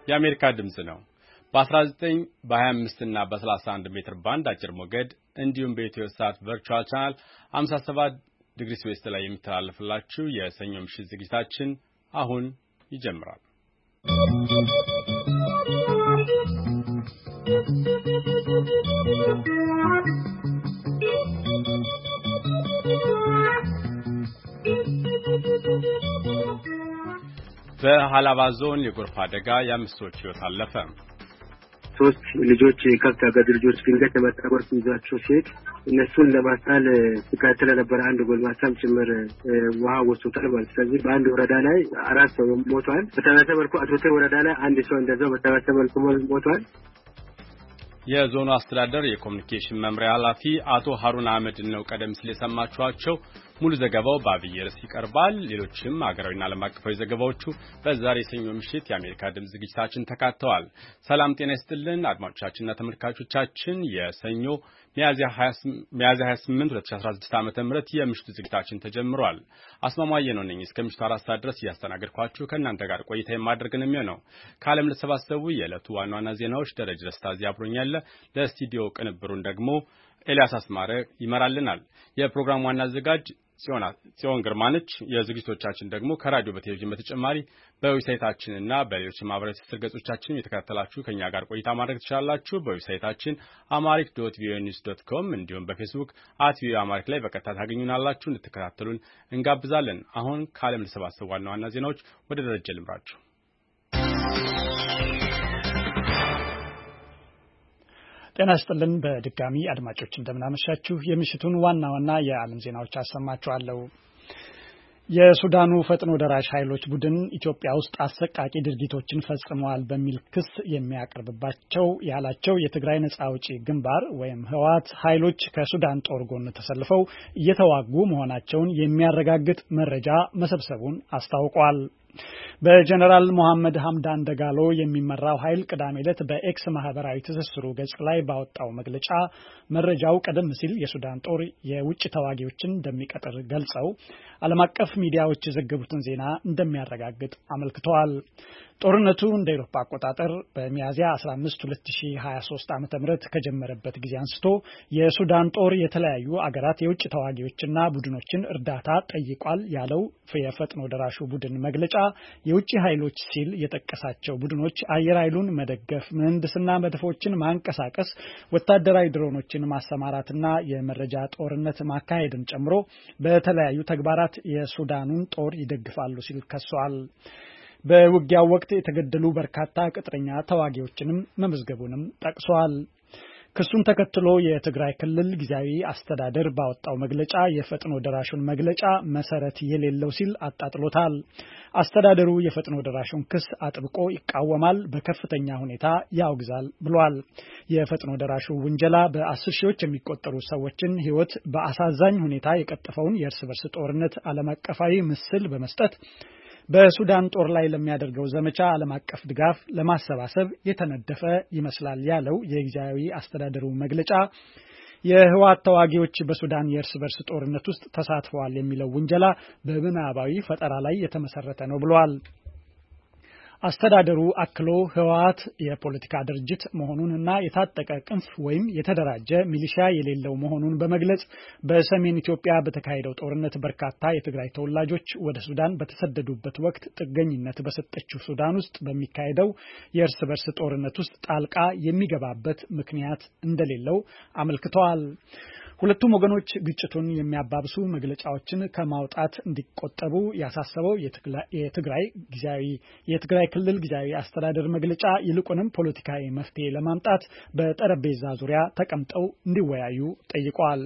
የአሜሪካ ድምጽ ነው። በ19 በ25 እና በ31 ሜትር ባንድ አጭር ሞገድ እንዲሁም በኢትዮ ሳት ቨርቹዋል ቻናል 57 ዲግሪ ዌስት ላይ የሚተላለፍላችሁ የሰኞ ምሽት ዝግጅታችን አሁን ይጀምራል። በሃላባ ዞን የጎርፍ አደጋ የአምስት ሰዎች ሕይወት አለፈ። ሶስት ልጆች ከብት አጋድ ልጆች ድንገት ተመጣጣር ይዟቸው ሲሄድ እነሱን ለማስጣል ሲካተለ ነበር። አንድ ጎልማሳም ጭምር ውሃ ወስዶታል ማለት። ስለዚህ በአንድ ወረዳ ላይ 4 ሰው ሞቷል። በተመሳሳይ መልኩ አቶቴ ወረዳ ላይ አንድ ሰው እንደዛው በተመሳሳይ መልኩ ሞቷል። የዞኑ አስተዳደር የኮሙኒኬሽን መምሪያ ኃላፊ አቶ ሀሩን አህመድ ነው ቀደም ሲል የሰማችኋቸው። ሙሉ ዘገባው በአብይ ርዕስ ይቀርባል። ሌሎችም ሀገራዊና ዓለም አቀፋዊ ዘገባዎቹ በዛሬ ሰኞ ምሽት የአሜሪካ ድምጽ ዝግጅታችን ተካተዋል። ሰላም ጤና ይስጥልን አድማጮቻችንና ተመልካቾቻችን የሰኞ ሚያዝያ 28 2016 ዓ.ም የምሽቱ ዝግጅታችን ተጀምሯል። አስማማየ ነው ነኝ እስከ ምሽቱ 4 ሰዓት ድረስ እያስተናገድኳችሁ ከእናንተ ጋር ቆይታ የማደርግ ነው የሚሆነው። ከዓለም ለተሰባሰቡ የዕለቱ ዋና ዋና ዜናዎች ደረጃ ደስታ እዚህ አብሮኛል። ለስቱዲዮ ቅንብሩን ደግሞ ኤልያስ አስማረ ይመራልናል። የፕሮግራሙ ዋና አዘጋጅ ጽዮን ግርማነች። የዝግጅቶቻችን ደግሞ ከራዲዮ በቴሌቪዥን በተጨማሪ በዌብሳይታችንና በሌሎች ማህበራዊ ትስስር ገጾቻችን የተከታተላችሁ ከኛ ጋር ቆይታ ማድረግ ትችላላችሁ። በዌብሳይታችን amharic.voanews.com እንዲሁም በፌስቡክ @voaamharic ላይ በቀጥታ ታገኙናላችሁ። እንድትከታተሉን እንጋብዛለን። አሁን ከዓለም ለተሰባሰቡ ዋና ዋና ዜናዎች ወደ ደረጃ ልምራችሁ። ጤና ይስጥልን በድጋሚ አድማጮች እንደምናመሻችሁ። የምሽቱን ዋና ዋና የዓለም ዜናዎች አሰማችኋለሁ። የሱዳኑ ፈጥኖ ደራሽ ኃይሎች ቡድን ኢትዮጵያ ውስጥ አሰቃቂ ድርጊቶችን ፈጽመዋል በሚል ክስ የሚያቀርብባቸው ያላቸው የትግራይ ነጻ አውጪ ግንባር ወይም ህወሓት ኃይሎች ከሱዳን ጦር ጎን ተሰልፈው እየተዋጉ መሆናቸውን የሚያረጋግጥ መረጃ መሰብሰቡን አስታውቋል። በጀነራል መሐመድ ሐምዳን ደጋሎ የሚመራው ኃይል ቅዳሜ ዕለት በኤክስ ማህበራዊ ትስስሩ ገጽ ላይ ባወጣው መግለጫ መረጃው ቀደም ሲል የሱዳን ጦር የውጭ ተዋጊዎችን እንደሚቀጥር ገልጸው ዓለም አቀፍ ሚዲያዎች የዘገቡትን ዜና እንደሚያረጋግጥ አመልክተዋል። ጦርነቱ እንደ አውሮፓ አቆጣጠር በሚያዝያ 15 2023 ዓ.ም ከጀመረበት ጊዜ አንስቶ የሱዳን ጦር የተለያዩ አገራት የውጭ ተዋጊዎችና ቡድኖችን እርዳታ ጠይቋል ያለው የፈጥኖ ደራሹ ቡድን መግለጫ የውጭ ኃይሎች ሲል የጠቀሳቸው ቡድኖች አየር ኃይሉን መደገፍ፣ ምህንድስና መድፎችን ማንቀሳቀስ፣ ወታደራዊ ድሮኖችን ማሰማራትና የመረጃ ጦርነት ማካሄድን ጨምሮ በተለያዩ ተግባራት የሱዳኑን ጦር ይደግፋሉ ሲል ከሷል። በውጊያው ወቅት የተገደሉ በርካታ ቅጥረኛ ተዋጊዎችንም መመዝገቡንም ጠቅሷል። ክሱን ተከትሎ የትግራይ ክልል ጊዜያዊ አስተዳደር ባወጣው መግለጫ የፈጥኖ ደራሹን መግለጫ መሰረት የሌለው ሲል አጣጥሎታል። አስተዳደሩ የፈጥኖ ደራሹን ክስ አጥብቆ ይቃወማል፣ በከፍተኛ ሁኔታ ያወግዛል ብሏል። የፈጥኖ ደራሹ ውንጀላ በ10 ሺዎች የሚቆጠሩ ሰዎችን ሕይወት በአሳዛኝ ሁኔታ የቀጠፈውን የእርስ በርስ ጦርነት ዓለም አቀፋዊ ምስል በመስጠት በሱዳን ጦር ላይ ለሚያደርገው ዘመቻ ዓለም አቀፍ ድጋፍ ለማሰባሰብ የተነደፈ ይመስላል ያለው የጊዜያዊ አስተዳደሩ መግለጫ የህወሓት ተዋጊዎች በሱዳን የእርስ በርስ ጦርነት ውስጥ ተሳትፈዋል የሚለው ውንጀላ በምናባዊ ፈጠራ ላይ የተመሰረተ ነው ብሏል። አስተዳደሩ አክሎ ህወሓት የፖለቲካ ድርጅት መሆኑንና የታጠቀ ክንፍ ወይም የተደራጀ ሚሊሻ የሌለው መሆኑን በመግለጽ በሰሜን ኢትዮጵያ በተካሄደው ጦርነት በርካታ የትግራይ ተወላጆች ወደ ሱዳን በተሰደዱበት ወቅት ጥገኝነት በሰጠችው ሱዳን ውስጥ በሚካሄደው የእርስ በርስ ጦርነት ውስጥ ጣልቃ የሚገባበት ምክንያት እንደሌለው አመልክተዋል። ሁለቱም ወገኖች ግጭቱን የሚያባብሱ መግለጫዎችን ከማውጣት እንዲቆጠቡ ያሳሰበው የትግራይ ክልል ጊዜያዊ አስተዳደር መግለጫ ይልቁንም ፖለቲካዊ መፍትሄ ለማምጣት በጠረጴዛ ዙሪያ ተቀምጠው እንዲወያዩ ጠይቋል።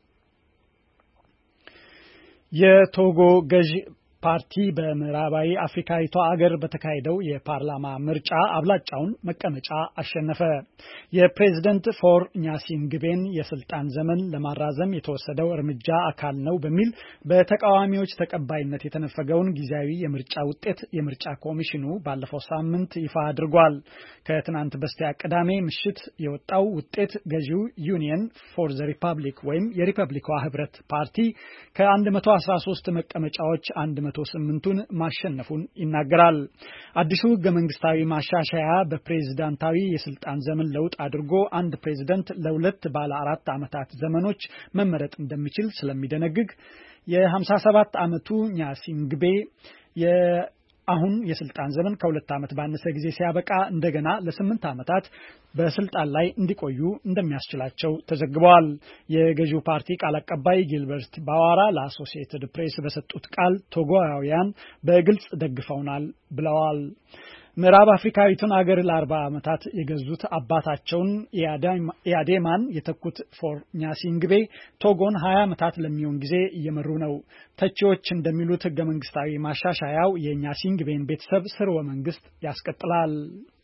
የቶጎ ገዥ ፓርቲ በምዕራባዊ አፍሪካዊቷ አገር በተካሄደው የፓርላማ ምርጫ አብላጫውን መቀመጫ አሸነፈ። የፕሬዝዳንት ፎር ኛሲንግቤን የስልጣን ዘመን ለማራዘም የተወሰደው እርምጃ አካል ነው በሚል በተቃዋሚዎች ተቀባይነት የተነፈገውን ጊዜያዊ የምርጫ ውጤት የምርጫ ኮሚሽኑ ባለፈው ሳምንት ይፋ አድርጓል። ከትናንት በስቲያ ቅዳሜ ምሽት የወጣው ውጤት ገዢው ዩኒየን ፎር ዘ ሪፐብሊክ ወይም የሪፐብሊኳ ህብረት ፓርቲ ከ113 መቀመጫዎች 108ቱን ማሸነፉን ይናገራል። አዲሱ ህገ መንግስታዊ ማሻሻያ በፕሬዝዳንታዊ የስልጣን ዘመን ለውጥ አድርጎ አንድ ፕሬዝዳንት ለሁለት ባለ 4 ዓመታት ዘመኖች መመረጥ እንደሚችል ስለሚደነግግ የ57 ዓመቱ ኛሲንግቤ አሁን የስልጣን ዘመን ከ2 ዓመት ባነሰ ጊዜ ሲያበቃ እንደገና ለ8 ዓመታት በስልጣን ላይ እንዲቆዩ እንደሚያስችላቸው ተዘግበዋል። የገዢው ፓርቲ ቃል አቀባይ ጊልበርት ባዋራ ለአሶሲኤትድ ፕሬስ በሰጡት ቃል ቶጎያውያን በግልጽ ደግፈውናል ብለዋል። ምዕራብ አፍሪካዊቱን አገር ለ40 ዓመታት የገዙት አባታቸውን ኢያዴማን የተኩት ፎር ኛሲንግቤ ቶጎን 20 ዓመታት ለሚሆን ጊዜ እየመሩ ነው። ተቺዎች እንደሚሉት ህገ መንግስታዊ ማሻሻያው የኛሲንግቤን ቤተሰብ ስርወ መንግስት ያስቀጥላል።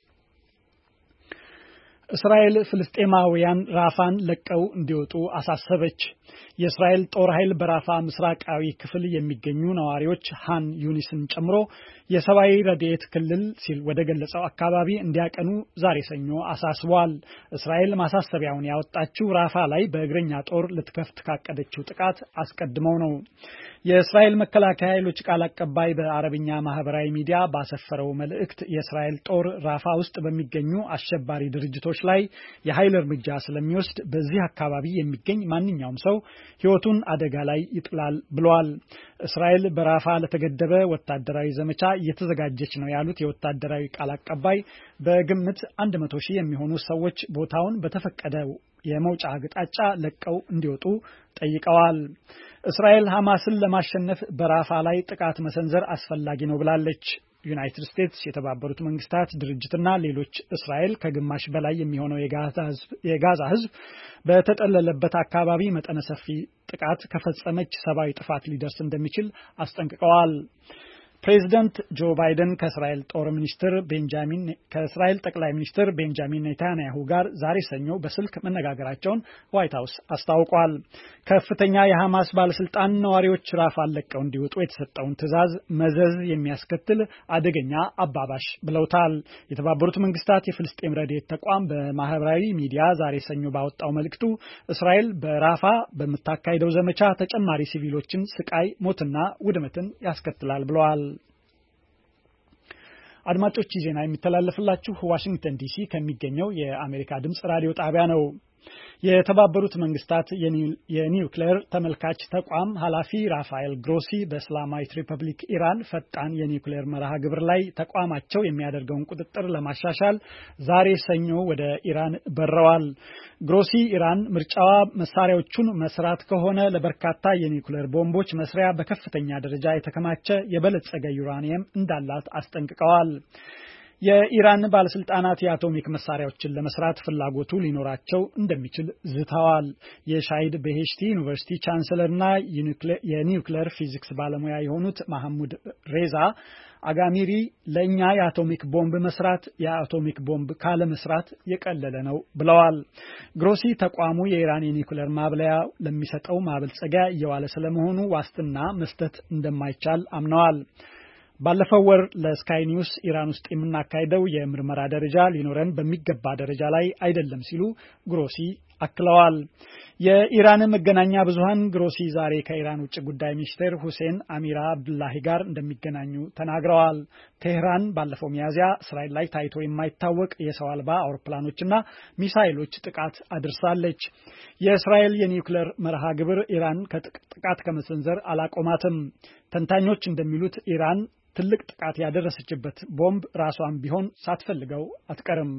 እስራኤል ፍልስጤማውያን ራፋን ለቀው እንዲወጡ አሳሰበች። የእስራኤል ጦር ኃይል በራፋ ምስራቃዊ ክፍል የሚገኙ ነዋሪዎች ሃን ዩኒስን ጨምሮ የሰብአዊ ረድኤት ክልል ሲል ወደ ገለጸው አካባቢ እንዲያቀኑ ዛሬ ሰኞ አሳስቧል። እስራኤል ማሳሰቢያውን ያወጣችው ራፋ ላይ በእግረኛ ጦር ልትከፍት ካቀደችው ጥቃት አስቀድመው ነው። የእስራኤል መከላከያ ኃይሎች ቃል አቀባይ በአረብኛ ማህበራዊ ሚዲያ ባሰፈረው መልእክት የእስራኤል ጦር ራፋ ውስጥ በሚገኙ አሸባሪ ድርጅቶች ላይ የኃይል እርምጃ ስለሚወስድ በዚህ አካባቢ የሚገኝ ማንኛውም ሰው ሕይወቱን አደጋ ላይ ይጥላል ብለዋል። እስራኤል በራፋ ለተገደበ ወታደራዊ ዘመቻ እየተዘጋጀች ነው ያሉት የወታደራዊ ቃል አቀባይ በግምት 100,000 የሚሆኑ ሰዎች ቦታውን በተፈቀደው የመውጫ አቅጣጫ ለቀው እንዲወጡ ጠይቀዋል። እስራኤል ሐማስን ለማሸነፍ በራፋ ላይ ጥቃት መሰንዘር አስፈላጊ ነው ብላለች። ዩናይትድ ስቴትስ፣ የተባበሩት መንግስታት ድርጅትና ሌሎች እስራኤል ከግማሽ በላይ የሚሆነው የጋዛ ሕዝብ በተጠለለበት አካባቢ መጠነ ሰፊ ጥቃት ከፈጸመች ሰብአዊ ጥፋት ሊደርስ እንደሚችል አስጠንቅቀዋል። ፕሬዚዳንት ጆ ባይደን ከእስራኤል ጠቅላይ ሚኒስትር ቤንጃሚን ኔታንያሁ ጋር ዛሬ ሰኞ በስልክ መነጋገራቸውን ዋይት ሀውስ አስታውቋል። ከፍተኛ የሐማስ ባለስልጣን ነዋሪዎች ራፋን ለቀው እንዲወጡ የተሰጠውን ትዕዛዝ መዘዝ የሚያስከትል አደገኛ አባባሽ ብለውታል። የተባበሩት መንግስታት የፍልስጤም ረድኤት ተቋም በማህበራዊ ሚዲያ ዛሬ ሰኞ ባወጣው መልእክቱ እስራኤል በራፋ በምታካሂደው ዘመቻ ተጨማሪ ሲቪሎችን ስቃይ፣ ሞትና ውድመትን ያስከትላል ብለዋል። አድማጮች ዜና የሚተላለፍላችሁ ዋሽንግተን ዲሲ ከሚገኘው የአሜሪካ ድምጽ ራዲዮ ጣቢያ ነው። የተባበሩት መንግስታት የኒውክሌር ተመልካች ተቋም ኃላፊ ራፋኤል ግሮሲ በእስላማዊት ሪፐብሊክ ኢራን ፈጣን የኒውክሌር መርሃ ግብር ላይ ተቋማቸው የሚያደርገውን ቁጥጥር ለማሻሻል ዛሬ ሰኞ ወደ ኢራን በረዋል። ግሮሲ ኢራን ምርጫዋ መሳሪያዎቹን መስራት ከሆነ ለበርካታ የኒውክሌር ቦምቦች መስሪያ በከፍተኛ ደረጃ የተከማቸ የበለጸገ ዩራኒየም እንዳላት አስጠንቅቀዋል። የኢራን ባለስልጣናት የአቶሚክ መሳሪያዎችን ለመስራት ፍላጎቱ ሊኖራቸው እንደሚችል ዝተዋል። የሻሂድ ቤሄሽቲ ዩኒቨርሲቲ ቻንሰለርና የኒውክሌር ፊዚክስ ባለሙያ የሆኑት መሐሙድ ሬዛ አጋሚሪ ለእኛ የአቶሚክ ቦምብ መስራት የአቶሚክ ቦምብ ካለ መስራት የቀለለ ነው ብለዋል። ግሮሲ ተቋሙ የኢራን የኒውክሌር ማብለያ ለሚሰጠው ማበልጸጊያ እየዋለ ስለመሆኑ ዋስትና መስጠት እንደማይቻል አምነዋል። ባለፈው ወር ለስካይ ኒውስ ኢራን ውስጥ የምናካሄደው የምርመራ ደረጃ ሊኖረን በሚገባ ደረጃ ላይ አይደለም ሲሉ ግሮሲ አክለዋል። የኢራን መገናኛ ብዙሃን ግሮሲ ዛሬ ከኢራን ውጭ ጉዳይ ሚኒስትር ሁሴን አሚራ አብዱላሂ ጋር እንደሚገናኙ ተናግረዋል። ቴህራን ባለፈው ሚያዝያ እስራኤል ላይ ታይቶ የማይታወቅ የሰው አልባ አውሮፕላኖችና ሚሳይሎች ጥቃት አድርሳለች። የእስራኤል የኒውክሌር መርሃ ግብር ኢራን ጥቃት ከመሰንዘር አላቆማትም። ተንታኞች እንደሚሉት ኢራን ትልቅ ጥቃት ያደረሰችበት ቦምብ ራሷን ቢሆን ሳትፈልገው አትቀርም።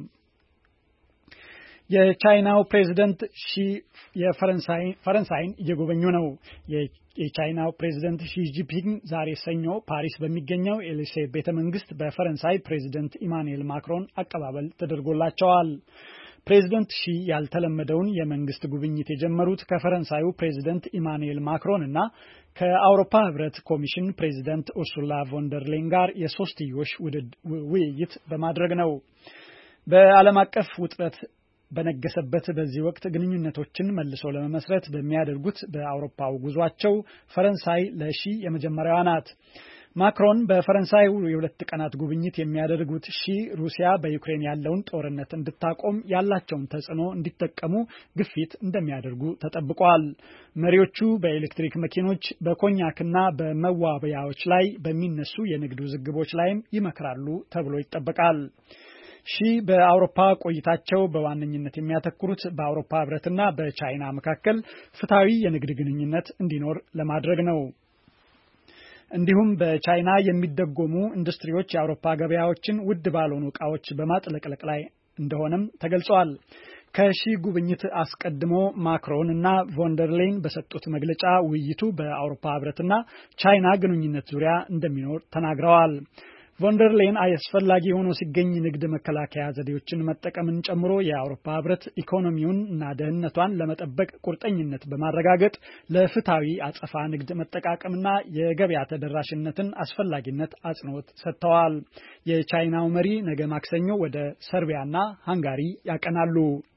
የቻይናው ፕሬዝዳንት ሺ ፈረንሳይን እየጎበኙ ነው። የቻይናው ፕሬዝዳንት ሺ ጂንፒንግ ዛሬ ሰኞ ፓሪስ በሚገኘው ኤሊሴ ቤተመንግስት በፈረንሳይ ፕሬዝዳንት ኢማኑኤል ማክሮን አቀባበል ተደርጎላቸዋል። ፕሬዝዳንት ሺ ያልተለመደውን የመንግስት ጉብኝት የጀመሩት ከፈረንሳዩ ፕሬዝዳንት ኢማኑኤል ማክሮን እና ከአውሮፓ ህብረት ኮሚሽን ፕሬዝዳንት ኡርሱላ ቮንደር ሌይን ጋር የሶስትዮሽ ውይይት በማድረግ ነው። በዓለም አቀፍ ውጥረት በነገሰበት በዚህ ወቅት ግንኙነቶችን መልሶ ለመመስረት በሚያደርጉት በአውሮፓው ጉዟቸው ፈረንሳይ ለሺ የመጀመሪያዋ ናት። ማክሮን በፈረንሳይ የሁለት ቀናት ጉብኝት የሚያደርጉት ሩሲያ በዩክሬን ያለውን ጦርነት እንድታቆም ያላቸውን ተጽዕኖ እንዲጠቀሙ ግፊት እንደሚያደርጉ ተጠብቋል። መሪዎቹ በኤሌክትሪክ መኪኖች፣ በኮኛክና በመዋቢያዎች ላይ በሚነሱ የንግድ ውዝግቦች ላይም ይመክራሉ ተብሎ ይጠበቃል። በአውሮፓ ቆይታቸው በዋነኝነት የሚያተኩሩት በአውሮፓ ህብረትና በቻይና መካከል ፍትሃዊ የንግድ ግንኙነት እንዲኖር ለማድረግ ነው። እንዲሁም በቻይና የሚደጎሙ ኢንዱስትሪዎች የአውሮፓ ገበያዎችን ውድ ባልሆኑ ዕቃዎች በማጥለቅለቅ ላይ እንደሆነም ተገልጿል። ጉብኝት አስቀድሞ ማክሮን እና ቮንደርሌን በሰጡት መግለጫ ውይይቱ በአውሮፓ ህብረትና ቻይና ግንኙነት ዙሪያ እንደሚኖር ተናግረዋል። ቮንደርሌን አስፈላጊ ሆኖ ሲገኝ ንግድ መከላከያ ዘዴዎችን መጠቀምን ጨምሮ የአውሮፓ ህብረት ኢኮኖሚውን እና ደህንነቷን ለመጠበቅ ቁርጠኝነት በማረጋገጥ ለፍትሃዊ አጸፋ ንግድ መጠቃቀምና የገበያ ተደራሽነትን አስፈላጊነት አጽንኦት ሰጥተዋል። የቻይናው መሪ ነገ ማክሰኞ ወደ ሰርቢያና ሃንጋሪ ያቀናሉ።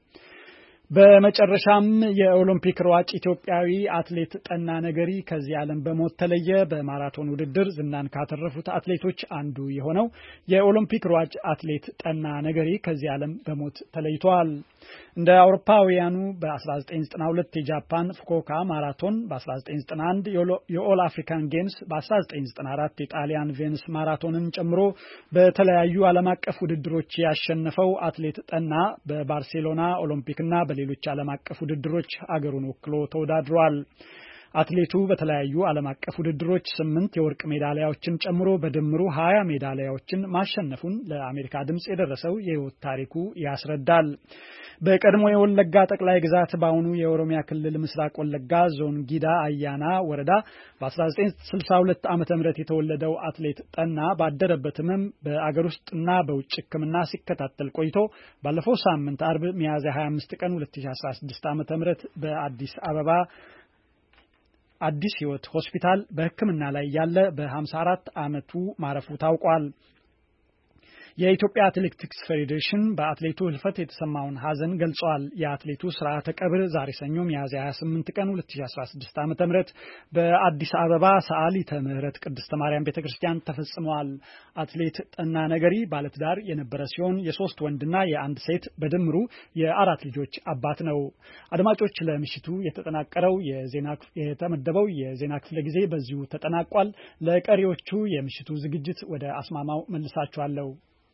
በመጨረሻም የኦሎምፒክ ሯጭ ኢትዮጵያዊ አትሌት ጠና ነገሪ ከዚህ ዓለም በሞት ተለየ። በማራቶን ውድድር ዝናን ካተረፉት አትሌቶች አንዱ የሆነው የኦሎምፒክ ሯጭ አትሌት ጠና ነገሪ ከዚህ ዓለም በሞት ተለይቷል። እንደ አውሮፓውያኑ በ1992 የጃፓን ፉኩኦካ ማራቶን፣ በ1991 የኦል አፍሪካን ጌምስ፣ በ1994 የጣሊያን ቬኒስ ማራቶንን ጨምሮ በተለያዩ ዓለም አቀፍ ውድድሮች ያሸነፈው አትሌት ጠና በባርሴሎና ኦሎምፒክና በሌሎች ዓለም አቀፍ ውድድሮች አገሩን ወክሎ ተወዳድሯል። አትሌቱ በተለያዩ ዓለም አቀፍ ውድድሮች 8 የወርቅ ሜዳሊያዎችን ጨምሮ በድምሩ 20 ሜዳሊያዎችን ማሸነፉን ለአሜሪካ ድምጽ የደረሰው የህይወት ታሪኩ ያስረዳል። በቀድሞ የወለጋ ጠቅላይ ግዛት በአሁኑ የኦሮሚያ ክልል ምስራቅ ወለጋ ዞን ጊዳ አያና ወረዳ በ1962 ዓ.ም የተወለደው አትሌት ጠና ባደረበት ህመም በአገር ውስጥና በውጭ ሕክምና ሲከታተል ቆይቶ ባለፈው ሳምንት አርብ ሚያዝያ 25 ቀን 2016 ዓ.ም በአዲስ አበባ አዲስ ህይወት ሆስፒታል በሕክምና ላይ ያለ በ54 ዓመቱ ማረፉ ታውቋል። የኢትዮጵያ አትሌቲክስ ፌዴሬሽን በአትሌቱ ህልፈት የተሰማውን ሐዘን ገልጿል። የአትሌቱ ስርዓተ ቀብር ዛሬ ሰኞ ሚያዝያ 28 ቀን 2016 ዓ.ም በአዲስ አበባ ሰዓሊተ ምህረት ቅድስተ ማርያም ቤተክርስቲያን ተፈጽሟል። አትሌት ጠና ነገሪ ባለትዳር የነበረ ሲሆን የሶስት ወንድና የአንድ ሴት በድምሩ የአራት ልጆች አባት ነው። አድማጮች፣ ለምሽቱ የተመደበው የዜና ክፍለ ጊዜ በዚሁ ተጠናቋል። ለቀሪዎቹ የምሽቱ ዝግጅት ወደ አስማማው መልሳችኋለሁ።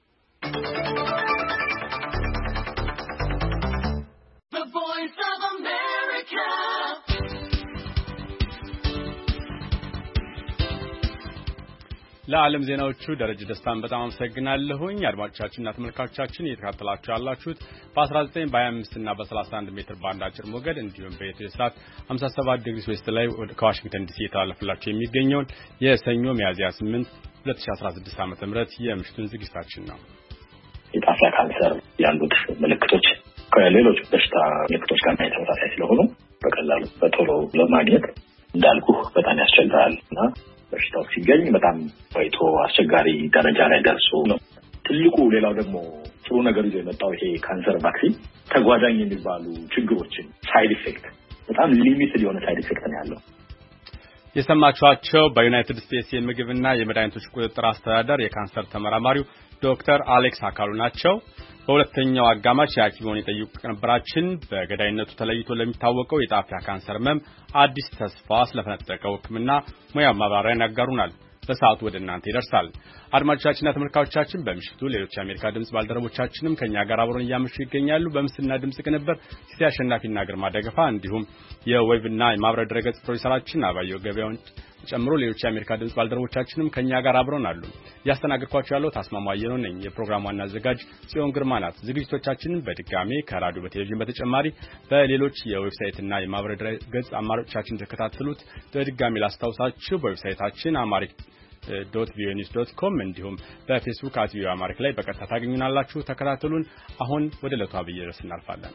The Voice of America. ለዓለም ዜናዎቹ ደረጀ ደስታን በጣም አመሰግናለሁኝ። አድማጮቻችንና ተመልካቾቻችን እየተከታተላችሁ ያላችሁት በ19 በ25 እና በ31 ሜትር ባንድ አጭር ሞገድ እንዲሁም በኢትዮሳት 57 ዲግሪ ዌስት ላይ ከዋሽንግተን ዲሲ የተላለፈላችሁ የሚገኘውን የሰኞ ሚያዝያ 8 2016 ዓ.ም የምሽቱን ዝግጅታችን ነው። የጣፊያ ካንሰር ያሉት ምልክቶች ከሌሎች በሽታ ምልክቶች ጋር ተመሳሳይ ስለሆኑ በቀላሉ በቶሎ ለማግኘት እንዳልኩ በጣም ያስቸግራል እና በሽታው ሲገኝ በጣም ቆይቶ አስቸጋሪ ደረጃ ላይ ደርሶ ነው። ትልቁ ሌላው ደግሞ ጥሩ ነገር ይዞ የመጣው ይሄ ካንሰር ቫክሲን ተጓዳኝ የሚባሉ ችግሮችን ሳይድ ኢፌክት በጣም ሊሚትድ የሆነ ሳይድ ኢፌክት ነው ያለው። የሰማችኋቸው በዩናይትድ ስቴትስ የምግብና የመድኃኒቶች ቁጥጥር አስተዳደር የካንሰር ተመራማሪው ዶክተር አሌክስ አካሉ ናቸው። በሁለተኛው አጋማሽ የሐኪሙን የጠይቁ ቅንብራችን በገዳይነቱ ተለይቶ ለሚታወቀው የጣፊያ ካንሰር ህመም አዲስ ተስፋ ስለፈነጠቀው ሕክምና ሙያ ማብራሪያን ያጋሩናል። በሰዓቱ ወደ እናንተ ይደርሳል። አድማጮቻችንና ተመልካቾቻችን በምሽቱ ሌሎች የአሜሪካ ድምጽ ባልደረቦቻችንም ከኛ ጋር አብረውን እያመሹ ይገኛሉ። በምስልና ድምጽ ቅንብር ሲሳይ አሸናፊና ግርማ ደገፋ እንዲሁም የዌብና የማህበራዊ ድረገጽ ፕሮዲዩሰራችን አባየው ገበያውን ጨምሮ ሌሎች የአሜሪካ ድምጽ ባልደረቦቻችንም ከኛ ጋር አብረውን አሉ። ያስተናግድኳችሁ ያለው ታስማማው አየነው ነኝ። የፕሮግራሙ ዋና አዘጋጅ ጽዮን ግርማ ናት። ዝግጅቶቻችንን በድጋሜ ከራዲዮ በቴሌቪዥን በተጨማሪ በሌሎች የዌብሳይትና የማህበራዊ ድረገጽ አማራጮቻችን ተከታተሉት። በድጋሜ ላስታውሳችሁ በዌብሳይታችን amharic.voanews.com እንዲሁም በፌስቡክ @voaamharic ላይ በቀጥታ ታገኙናላችሁ። ተከታተሉን። አሁን ወደ ዕለቱ አብይ ርዕስ እናልፋለን።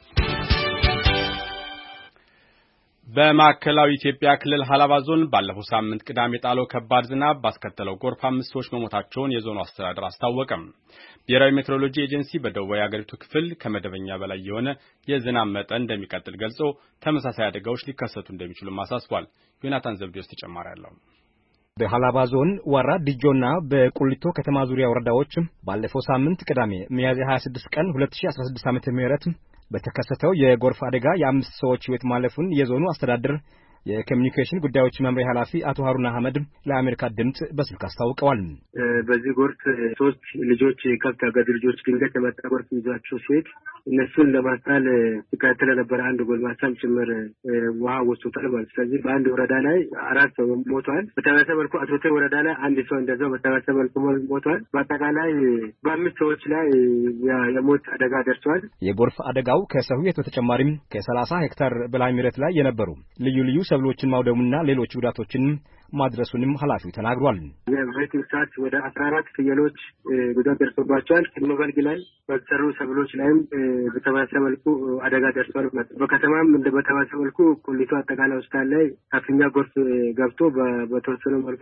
በማዕከላዊ ኢትዮጵያ ክልል ሀላባ ዞን ባለፈው ሳምንት ቅዳሜ ጣለው ከባድ ዝናብ ባስከተለው ጎርፍ 5 ሰዎች መሞታቸውን የዞኑ አስተዳደር አስታወቀም። ብሔራዊ ሜትሮሎጂ ኤጀንሲ በደቡባዊ የአገሪቱ ክፍል ከመደበኛ በላይ የሆነ የዝናብ መጠን እንደሚቀጥል ገልጾ ተመሳሳይ አደጋዎች ሊከሰቱ እንደሚችሉ አሳስቧል። ዮናታን ዘብዴዎስ ተጨማሪ አለው። በሃላባ ዞን ዋራ ዲጆና በቁሊቶ ከተማ ዙሪያ ወረዳዎች ባለፈው ሳምንት ቅዳሜ ሚያዝያ 26 ቀን 2016 ዓ.ም በተከሰተው የጎርፍ አደጋ የ5 ሰዎች ሕይወት ማለፉን የዞኑ አስተዳደር የኮሚኒኬሽን ጉዳዮች መምሪያ ኃላፊ አቶ ሀሩና አህመድ ለአሜሪካ ድምጽ በስልክ አስታውቀዋል። በዚህ ጎርፍ 3 ልጆች ከብት አጋድ ልጆች ድንገት የመጣ ጎርፍ ይዟቸው ሲሄድ እነሱን ለማስጣል ሲከተል ነበር አንድ ጎልማሳም ጭምር ውሃ ወስዶታል ማለት። ስለዚህ በአንድ ወረዳ ላይ 4 ሰው ሞቷል። በተመሳሳይ መልኩ አቶቴ ወረዳ ላይ አንድ ሰው እንደዛው በተመሳሳይ መልኩ ሞቷል። በአጠቃላይ በ5 ሰዎች ላይ የሞት አደጋ ደርሷል። የጎርፍ አደጋው ከሰው ሕይወት በተጨማሪም ከ30 ሄክታር በላይ መሬት ላይ የነበሩ ልዩ ሰብሎችን ማውደሙና ሌሎች ጉዳቶችን ማድረሱንም ኃላፊው ተናግሯል። የቤት እንስሳት ወደ 14 ፍየሎች ጉዳት ደርሶባቸዋል። ቅድመ በልግ ላይ በተሰሩ ሰብሎች ላይም በተመሳሳይ መልኩ አደጋ ደርሷል። በከተማም በተመሳሳይ መልኩ ቁሊቶ አጠቃላይ ሆስፒታል ላይ ከፍተኛ ጎርፍ ገብቶ በተወሰነ መልኩ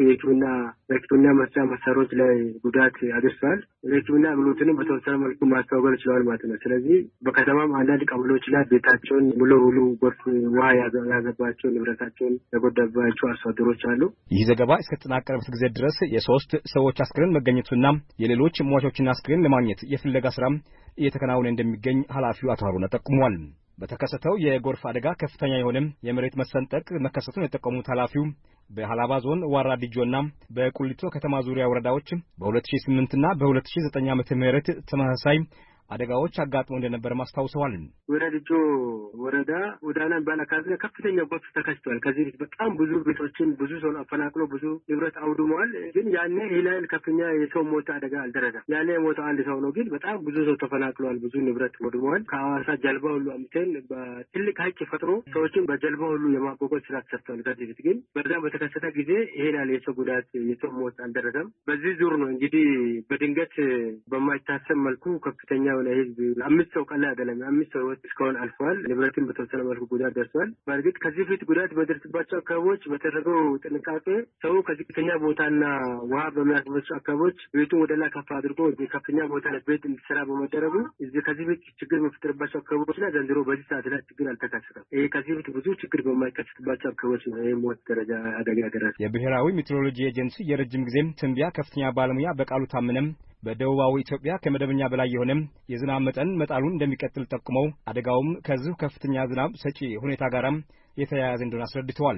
የሕክምና መስጫ መሳሪያዎች ላይ ጉዳት አድርሷል። የሕክምና አገልግሎትንም በተወሰነ መልኩ ማስተዋወቅ ችለዋል ማለት ነው። ስለዚህ በከተማም አንዳንድ ቀበሌዎች ላይ ቤታቸውን ሙሉ ጎርፍ ውሃ ያዘባቸው ንብረታቸውን የጎዳባቸው አርሶ አደሮች አሉ። ይህ ዘገባ እስከተጠናቀረበት ጊዜ ድረስ የ3 ሰዎች አስክሬን መገኘቱና የሌሎች ሟቾችን አስክሬን ለማግኘት የፍለጋ ስራ እየተከናወነ እንደሚገኝ ኃላፊው አቶ ሀሩና ጠቁመዋል። በተከሰተው የጎርፍ አደጋ ከፍተኛ የሆነ የመሬት መሰንጠቅ መከሰቱን የጠቆሙት ኃላፊው በሃላባ ዞን ዋራ ዲጆና በቁሊቶ ከተማ ዙሪያ ወረዳዎች በ2008 እና በ2009 ዓ.ም ተመሳሳይ አደጋዎች አጋጥሞ እንደነበር ማስታውሰዋል። ወራ ዲጆ ወረዳ ወዳና ባላካዝ ከፍተኛ ጎርፍ ተከስቷል። ከዚህ በጣም ብዙ ቤቶችን ብዙ ሰው አፈናቅሎ ብዙ ንብረት አውድሟል። ግን ያኔ ሂላል ከፍተኛ የሰው ሞት አደጋ አልደረሰም። ያኔ የሞተው አንድ ሰው ነው። ግን በጣም ብዙ ሰው ተፈናቅሏል። ብዙ ንብረት ወድሟል። ከሐዋሳ ጀልባ ሁሉ አምጥተን በትልቅ ሐይቅ ፈጥሮ ሰዎችን በጀልባ ሁሉ የማጓጓዝ ስራ ተሰርቷል። ከዚህ በፊት ግን በዛም በተከሰተ ጊዜ ሂላል የሰው ጉዳት የሰው ሞት አልደረሰም። በዚህ ዙር ነው እንግዲህ በድንገት በማይታሰብ መልኩ ከፍተኛ ለህዝብ 5 ሰው ቀላል አይደለም። 5 ሰው እስካሁን አልፈዋል። ንብረትም በተወሰነ መልኩ ጉዳት ደርሷል። በእርግጥ ከዚህ ፊት ጉዳት በደረሰባቸው አካባቢዎች በተደረገው ጥንቃቄ ሰው ከዝቅተኛ ቦታና ውሃ በሚያስበሱ አካባቢዎች ቤቱን ወደ ላይ ከፍ አድርጎ ከፍተኛ ቦታ ላይ ቤት እንዲሰራ በመደረጉ ከዚህ ፊት ችግር በፈጠረባቸው አካባቢዎች ላይ ዘንድሮ በዚህ ሰዓት ላይ ችግር አልተከሰተም። ይሄ ከዚህ ፊት ብዙ ችግር በማይከሰትባቸው አካባቢዎች ነው የሞት ደረጃ አደጋ ደረሰ። የብሔራዊ ሜትሮሎጂ ኤጀንሲ የረጅም ጊዜ ትንበያ ከፍተኛ ባለሙያ በቃሉ ታምነም በደቡባዊ ኢትዮጵያ ከመደበኛ በላይ የሆነ የዝናብ መጠን መጣሉን እንደሚቀጥል ጠቁመው አደጋውም ከዚሁ ከፍተኛ ዝናብ ሰጪ ሁኔታ ጋራም የተያያዘ እንደሆነ አስረድተዋል።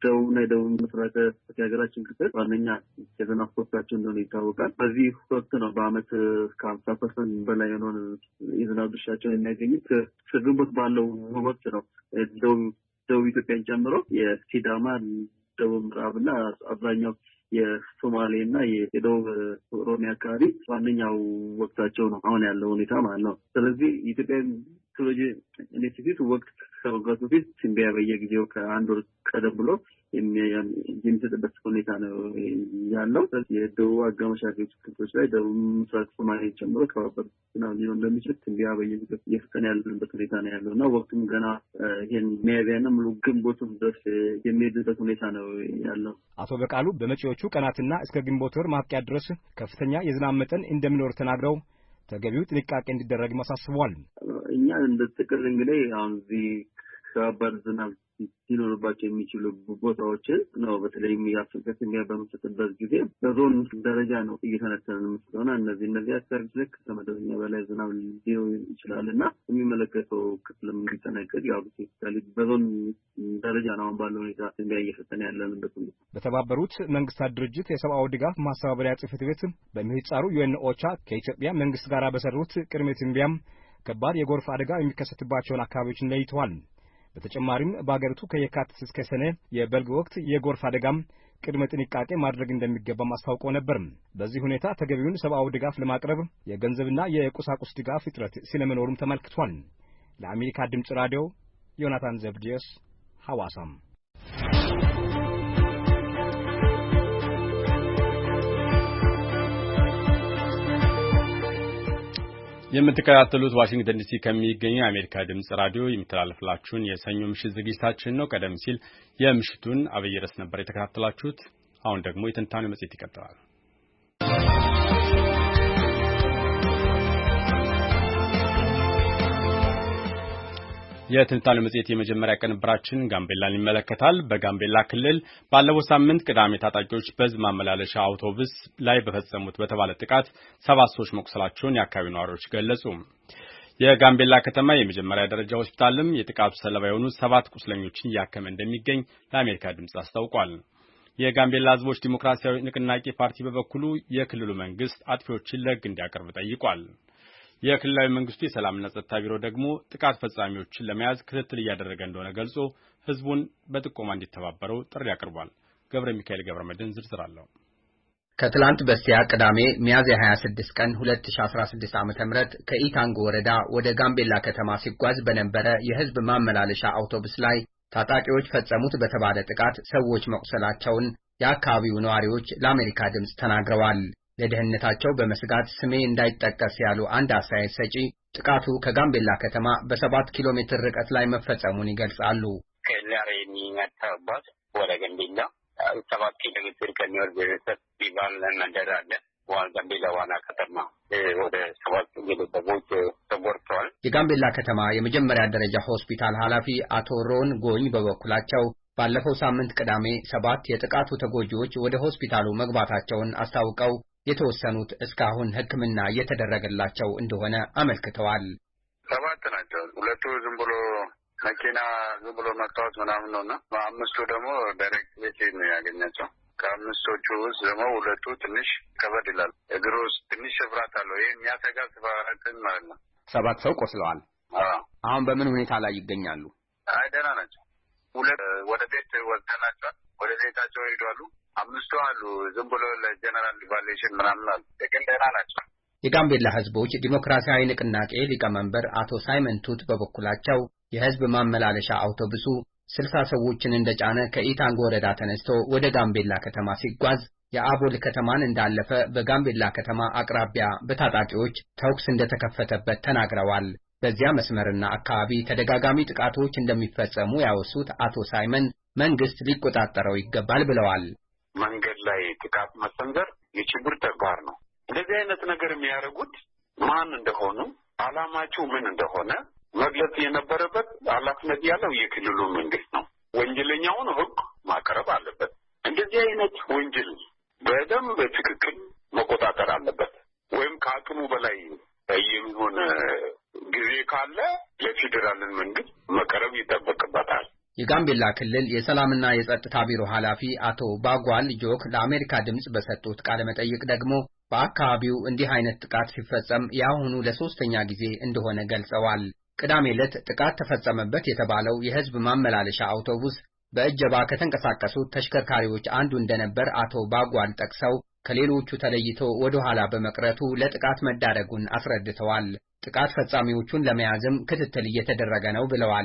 ደቡብ ምስራቅ የሀገራችን ክፍል ዋነኛ የዝናብ ወቅታቸው እንደሆነ ይታወቃል። በዚህ ወቅት ነው በአመት ከ50% በላይ የሆነ የዝናብ ድርሻቸውን የሚያገኙት። ከግንቦት ባለው ወቅት ነው ደቡብ ኢትዮጵያን ጨምሮ የሲዳማ ደቡብ ምዕራብና አብዛኛው የሶማሌ እና የደቡብ ኦሮሚያ አካባቢ ዋነኛው ወቅታቸው ነው አሁን ያለው ሁኔታ ማለት ነው። ስለዚህ የኢትዮጵያ ሜትሮሎጂ ኢንስቲትዩት ወቅት ከመግባቱ በፊት ትንበያ በየጊዜው ከአንድ ወር ቀደም ብሎ የሚሰጥበት ሁኔታ ነው ያለው። የደቡብ አጋማሽ ሀገሪቱ ክፍሎች ላይ ደቡብ ምስራቅ ሶማሌ ጨምሮ ከባድ ዝናብ ሊሆን እንደሚችል ትንበያ በየጊዜው እየፈጠነ ያለበት ሁኔታ ነው ያለው እና ወቅቱም ገና ይሄን ሚያዝያና ሙሉ ግንቦት ድረስ የሚሄድበት ሁኔታ ነው ያለው። አቶ በቃሉ በመጪዎቹ ቀናትና እስከ ግንቦት ወር ማብቂያ ድረስ ከፍተኛ የዝናብ መጠን እንደሚኖር ተናግረው ተገቢው ጥንቃቄ እንዲደረግ ማሳስበዋል። እኛ እንደ ጥቅል እንግዲህ አሁን እዚህ ከባድ ዝናብ ሊኖርባቸው የሚችሉ ቦታዎችን ነው በተለይም የአፍሪካ ትንበያ በምንሰጥበት ጊዜ በዞን ደረጃ ነው እየተነተንን ስለሆነ እነዚህ አካባቢዎች ላይ ከመደበኛ በላይ ዝናብ ሊኖር ይችላልና የሚመለከተው ክፍልም እንዲጠነቀቅ ያው በዞን ደረጃ ነው ባለው ሁኔታ ትንበያ እየሰጠን ያለንበት። በተባበሩት መንግስታት ድርጅት የሰብአዊ ድጋፍ ማስተባበሪያ ጽሕፈት ቤት በምህጻሩ ዩኤን ኦቻ ከኢትዮጵያ መንግስት ጋር በሰሩት ቅድመ ትንበያም ከባድ የጎርፍ አደጋ የሚከሰትባቸውን አካባቢዎችን ለይተዋል። በተጨማሪም በአገሪቱ ከየካቲት እስከ ሰኔ የበልግ ወቅት የጎርፍ አደጋም ቅድመ ጥንቃቄ ማድረግ እንደሚገባም አስታውቀው ነበር። በዚህ ሁኔታ ተገቢውን ሰብአዊ ድጋፍ ለማቅረብ የገንዘብና የቁሳቁስ ድጋፍ እጥረት ስለመኖሩም ተመልክቷል። ለአሜሪካ ድምጽ ራዲዮ ዮናታን ዘብዲዮስ ሐዋሳም። የምትከታተሉት ዋሽንግተን ዲሲ ከሚገኘው የአሜሪካ ድምጽ ራዲዮ የሚተላለፍላችሁን የሰኞ ምሽት ዝግጅታችን ነው። ቀደም ሲል የምሽቱን አብይ ርዕስ ነበር የተከታተላችሁት። አሁን ደግሞ የትንታኔው መጽሔት ይቀጥላል። የትንታኔው መጽሔት የመጀመሪያ ቅንብራችን ጋምቤላን ይመለከታል። በጋምቤላ ክልል ባለፈው ሳምንት ቅዳሜ ታጣቂዎች በሕዝብ ማመላለሻ አውቶቡስ ላይ በፈጸሙት በተባለ ጥቃት 7 ሰዎች መቁሰላቸውን የአካባቢው ነዋሪዎች ገለጹ። የጋምቤላ ከተማ የመጀመሪያ ደረጃ ሆስፒታልም የጥቃቱ ሰለባ የሆኑ 7 ቁስለኞችን እያከመ እንደሚገኝ ለአሜሪካ ድምጽ አስታውቋል። የጋምቤላ ሕዝቦች ዲሞክራሲያዊ ንቅናቄ ፓርቲ በበኩሉ የክልሉ መንግስት አጥፊዎችን ለሕግ እንዲያቀርብ ጠይቋል። የክልላዊ መንግስቱ የሰላምና ጸጥታ ቢሮ ደግሞ ጥቃት ፈጻሚዎችን ለመያዝ ክትትል እያደረገ እንደሆነ ገልጾ ህዝቡን በጥቆማ እንዲተባበረው ጥሪ አቅርቧል። ገብረ ሚካኤል ገብረመድህን ዝርዝር አለው። ከትላንት በስቲያ ቅዳሜ ሚያዝያ 26 ቀን 2016 ዓ.ም ከኢታንግ ወረዳ ወደ ጋምቤላ ከተማ ሲጓዝ በነበረ የህዝብ ማመላለሻ አውቶቡስ ላይ ታጣቂዎች ፈጸሙት በተባለ ጥቃት ሰዎች መቁሰላቸውን የአካባቢው ነዋሪዎች ለአሜሪካ ድምጽ ተናግረዋል። ለደህንነታቸው በመስጋት ስሜ እንዳይጠቀስ ያሉ አንድ አስተያየት ሰጪ ጥቃቱ ከጋምቤላ ከተማ በ7 ኪሎ ሜትር ርቀት ላይ መፈጸሙን ይገልጻሉ። ከዛሬ የሚመጣበት ወደ ጋምቤላ 7 ኪሎ ሜትር ከኒወር ቤተሰብ ቢባል መንደራለ ጋምቤላ ዋና ከተማ ወደ 7 ግለሰቦች ተጎድተዋል። የጋምቤላ ከተማ የመጀመሪያ ደረጃ ሆስፒታል ኃላፊ አቶ ሮን ጎኝ በበኩላቸው ባለፈው ሳምንት ቅዳሜ 7 የጥቃቱ ተጎጂዎች ወደ ሆስፒታሉ መግባታቸውን አስታውቀው የተወሰኑት እስካሁን ሕክምና እየተደረገላቸው እንደሆነ አመልክተዋል። 7 ናቸው። 2 ዝም ብሎ መኪና ዝም ብሎ መጣው ምናምን ነውና 5ቱ ደግሞ ዳይሬክት ቤት ነው ያገኛቸው። ከ5ቶቹ ውስጥ ደግሞ 2ቱ ትንሽ ከበድ ይላል። እግሮስ ትንሽ ስፍራት አለው። ይሄ የሚያሰጋ ስፍራት ማለት ነው። 7 ሰው ቆስለዋል። አሁን በምን ሁኔታ ላይ ይገኛሉ? አይ ደህና ናቸው። 2 ወደ ቤት ወጣናቸው። ወደ ቤታቸው ሄደዋል። 5ቱ አሉ ዝም ብሎ ለጀነራል ኢቫሉዌሽን ምናምን አሉ። ግን ደህና ናቸው። የጋምቤላ ሕዝቦች ዲሞክራሲያዊ ንቅናቄ ሊቀመንበር አቶ ሳይመን ቱት በበኩላቸው የሕዝብ ማመላለሻ አውቶቡሱ 60 ሰዎችን እንደጫነ ከኢታንግ ወረዳ ተነስቶ ወደ ጋምቤላ ከተማ ሲጓዝ የአቦል ከተማን እንዳለፈ በጋምቤላ ከተማ አቅራቢያ በታጣቂዎች ተኩስ እንደተከፈተበት ተናግረዋል። በዚያ መስመርና አካባቢ ተደጋጋሚ ጥቃቶች እንደሚፈጸሙ ያወሱት አቶ ሳይመን መንግስት ሊቆጣጠረው ይገባል ብለዋል። መንገድ ላይ ጥቃት መሰንዘር የችግር ተግባር ነው። እንደዚህ አይነት ነገር የሚያደርጉት ማን እንደሆኑ ዓላማቸው ምን እንደሆነ መግለጽ የነበረበት ኃላፊነት ያለው የክልሉ መንግስት ነው። ወንጀለኛውን ሕግ ማቅረብ አለበት። እንደዚህ አይነት ወንጀል በደንብ በትክክል መቆጣጠር አለበት። ወይም ከአቅሙ በላይ የሚሆን ጊዜ ካለ ለፌደራል መንግስት መቅረብ ይጠበቅበታል። የጋምቤላ ክልል የሰላምና የጸጥታ ቢሮ ኃላፊ አቶ ባጓል ጆክ ለአሜሪካ ድምጽ በሰጡት ቃለ መጠይቅ ደግሞ በአካባቢው እንዲህ አይነት ጥቃት ሲፈጸም ያሁኑ ለሶስተኛ ጊዜ እንደሆነ ገልጸዋል። ቅዳሜ ዕለት ጥቃት ተፈጸመበት የተባለው የህዝብ ማመላለሻ አውቶቡስ በእጀባ ከተንቀሳቀሱት ተሽከርካሪዎች አንዱ እንደነበር አቶ ባጓል ጠቅሰው ከሌሎቹ ተለይቶ ወደ ኋላ በመቅረቱ ለጥቃት መዳረጉን አስረድተዋል። ጥቃት ፈጻሚዎቹን ለመያዝም ክትትል እየተደረገ ነው ብለዋል።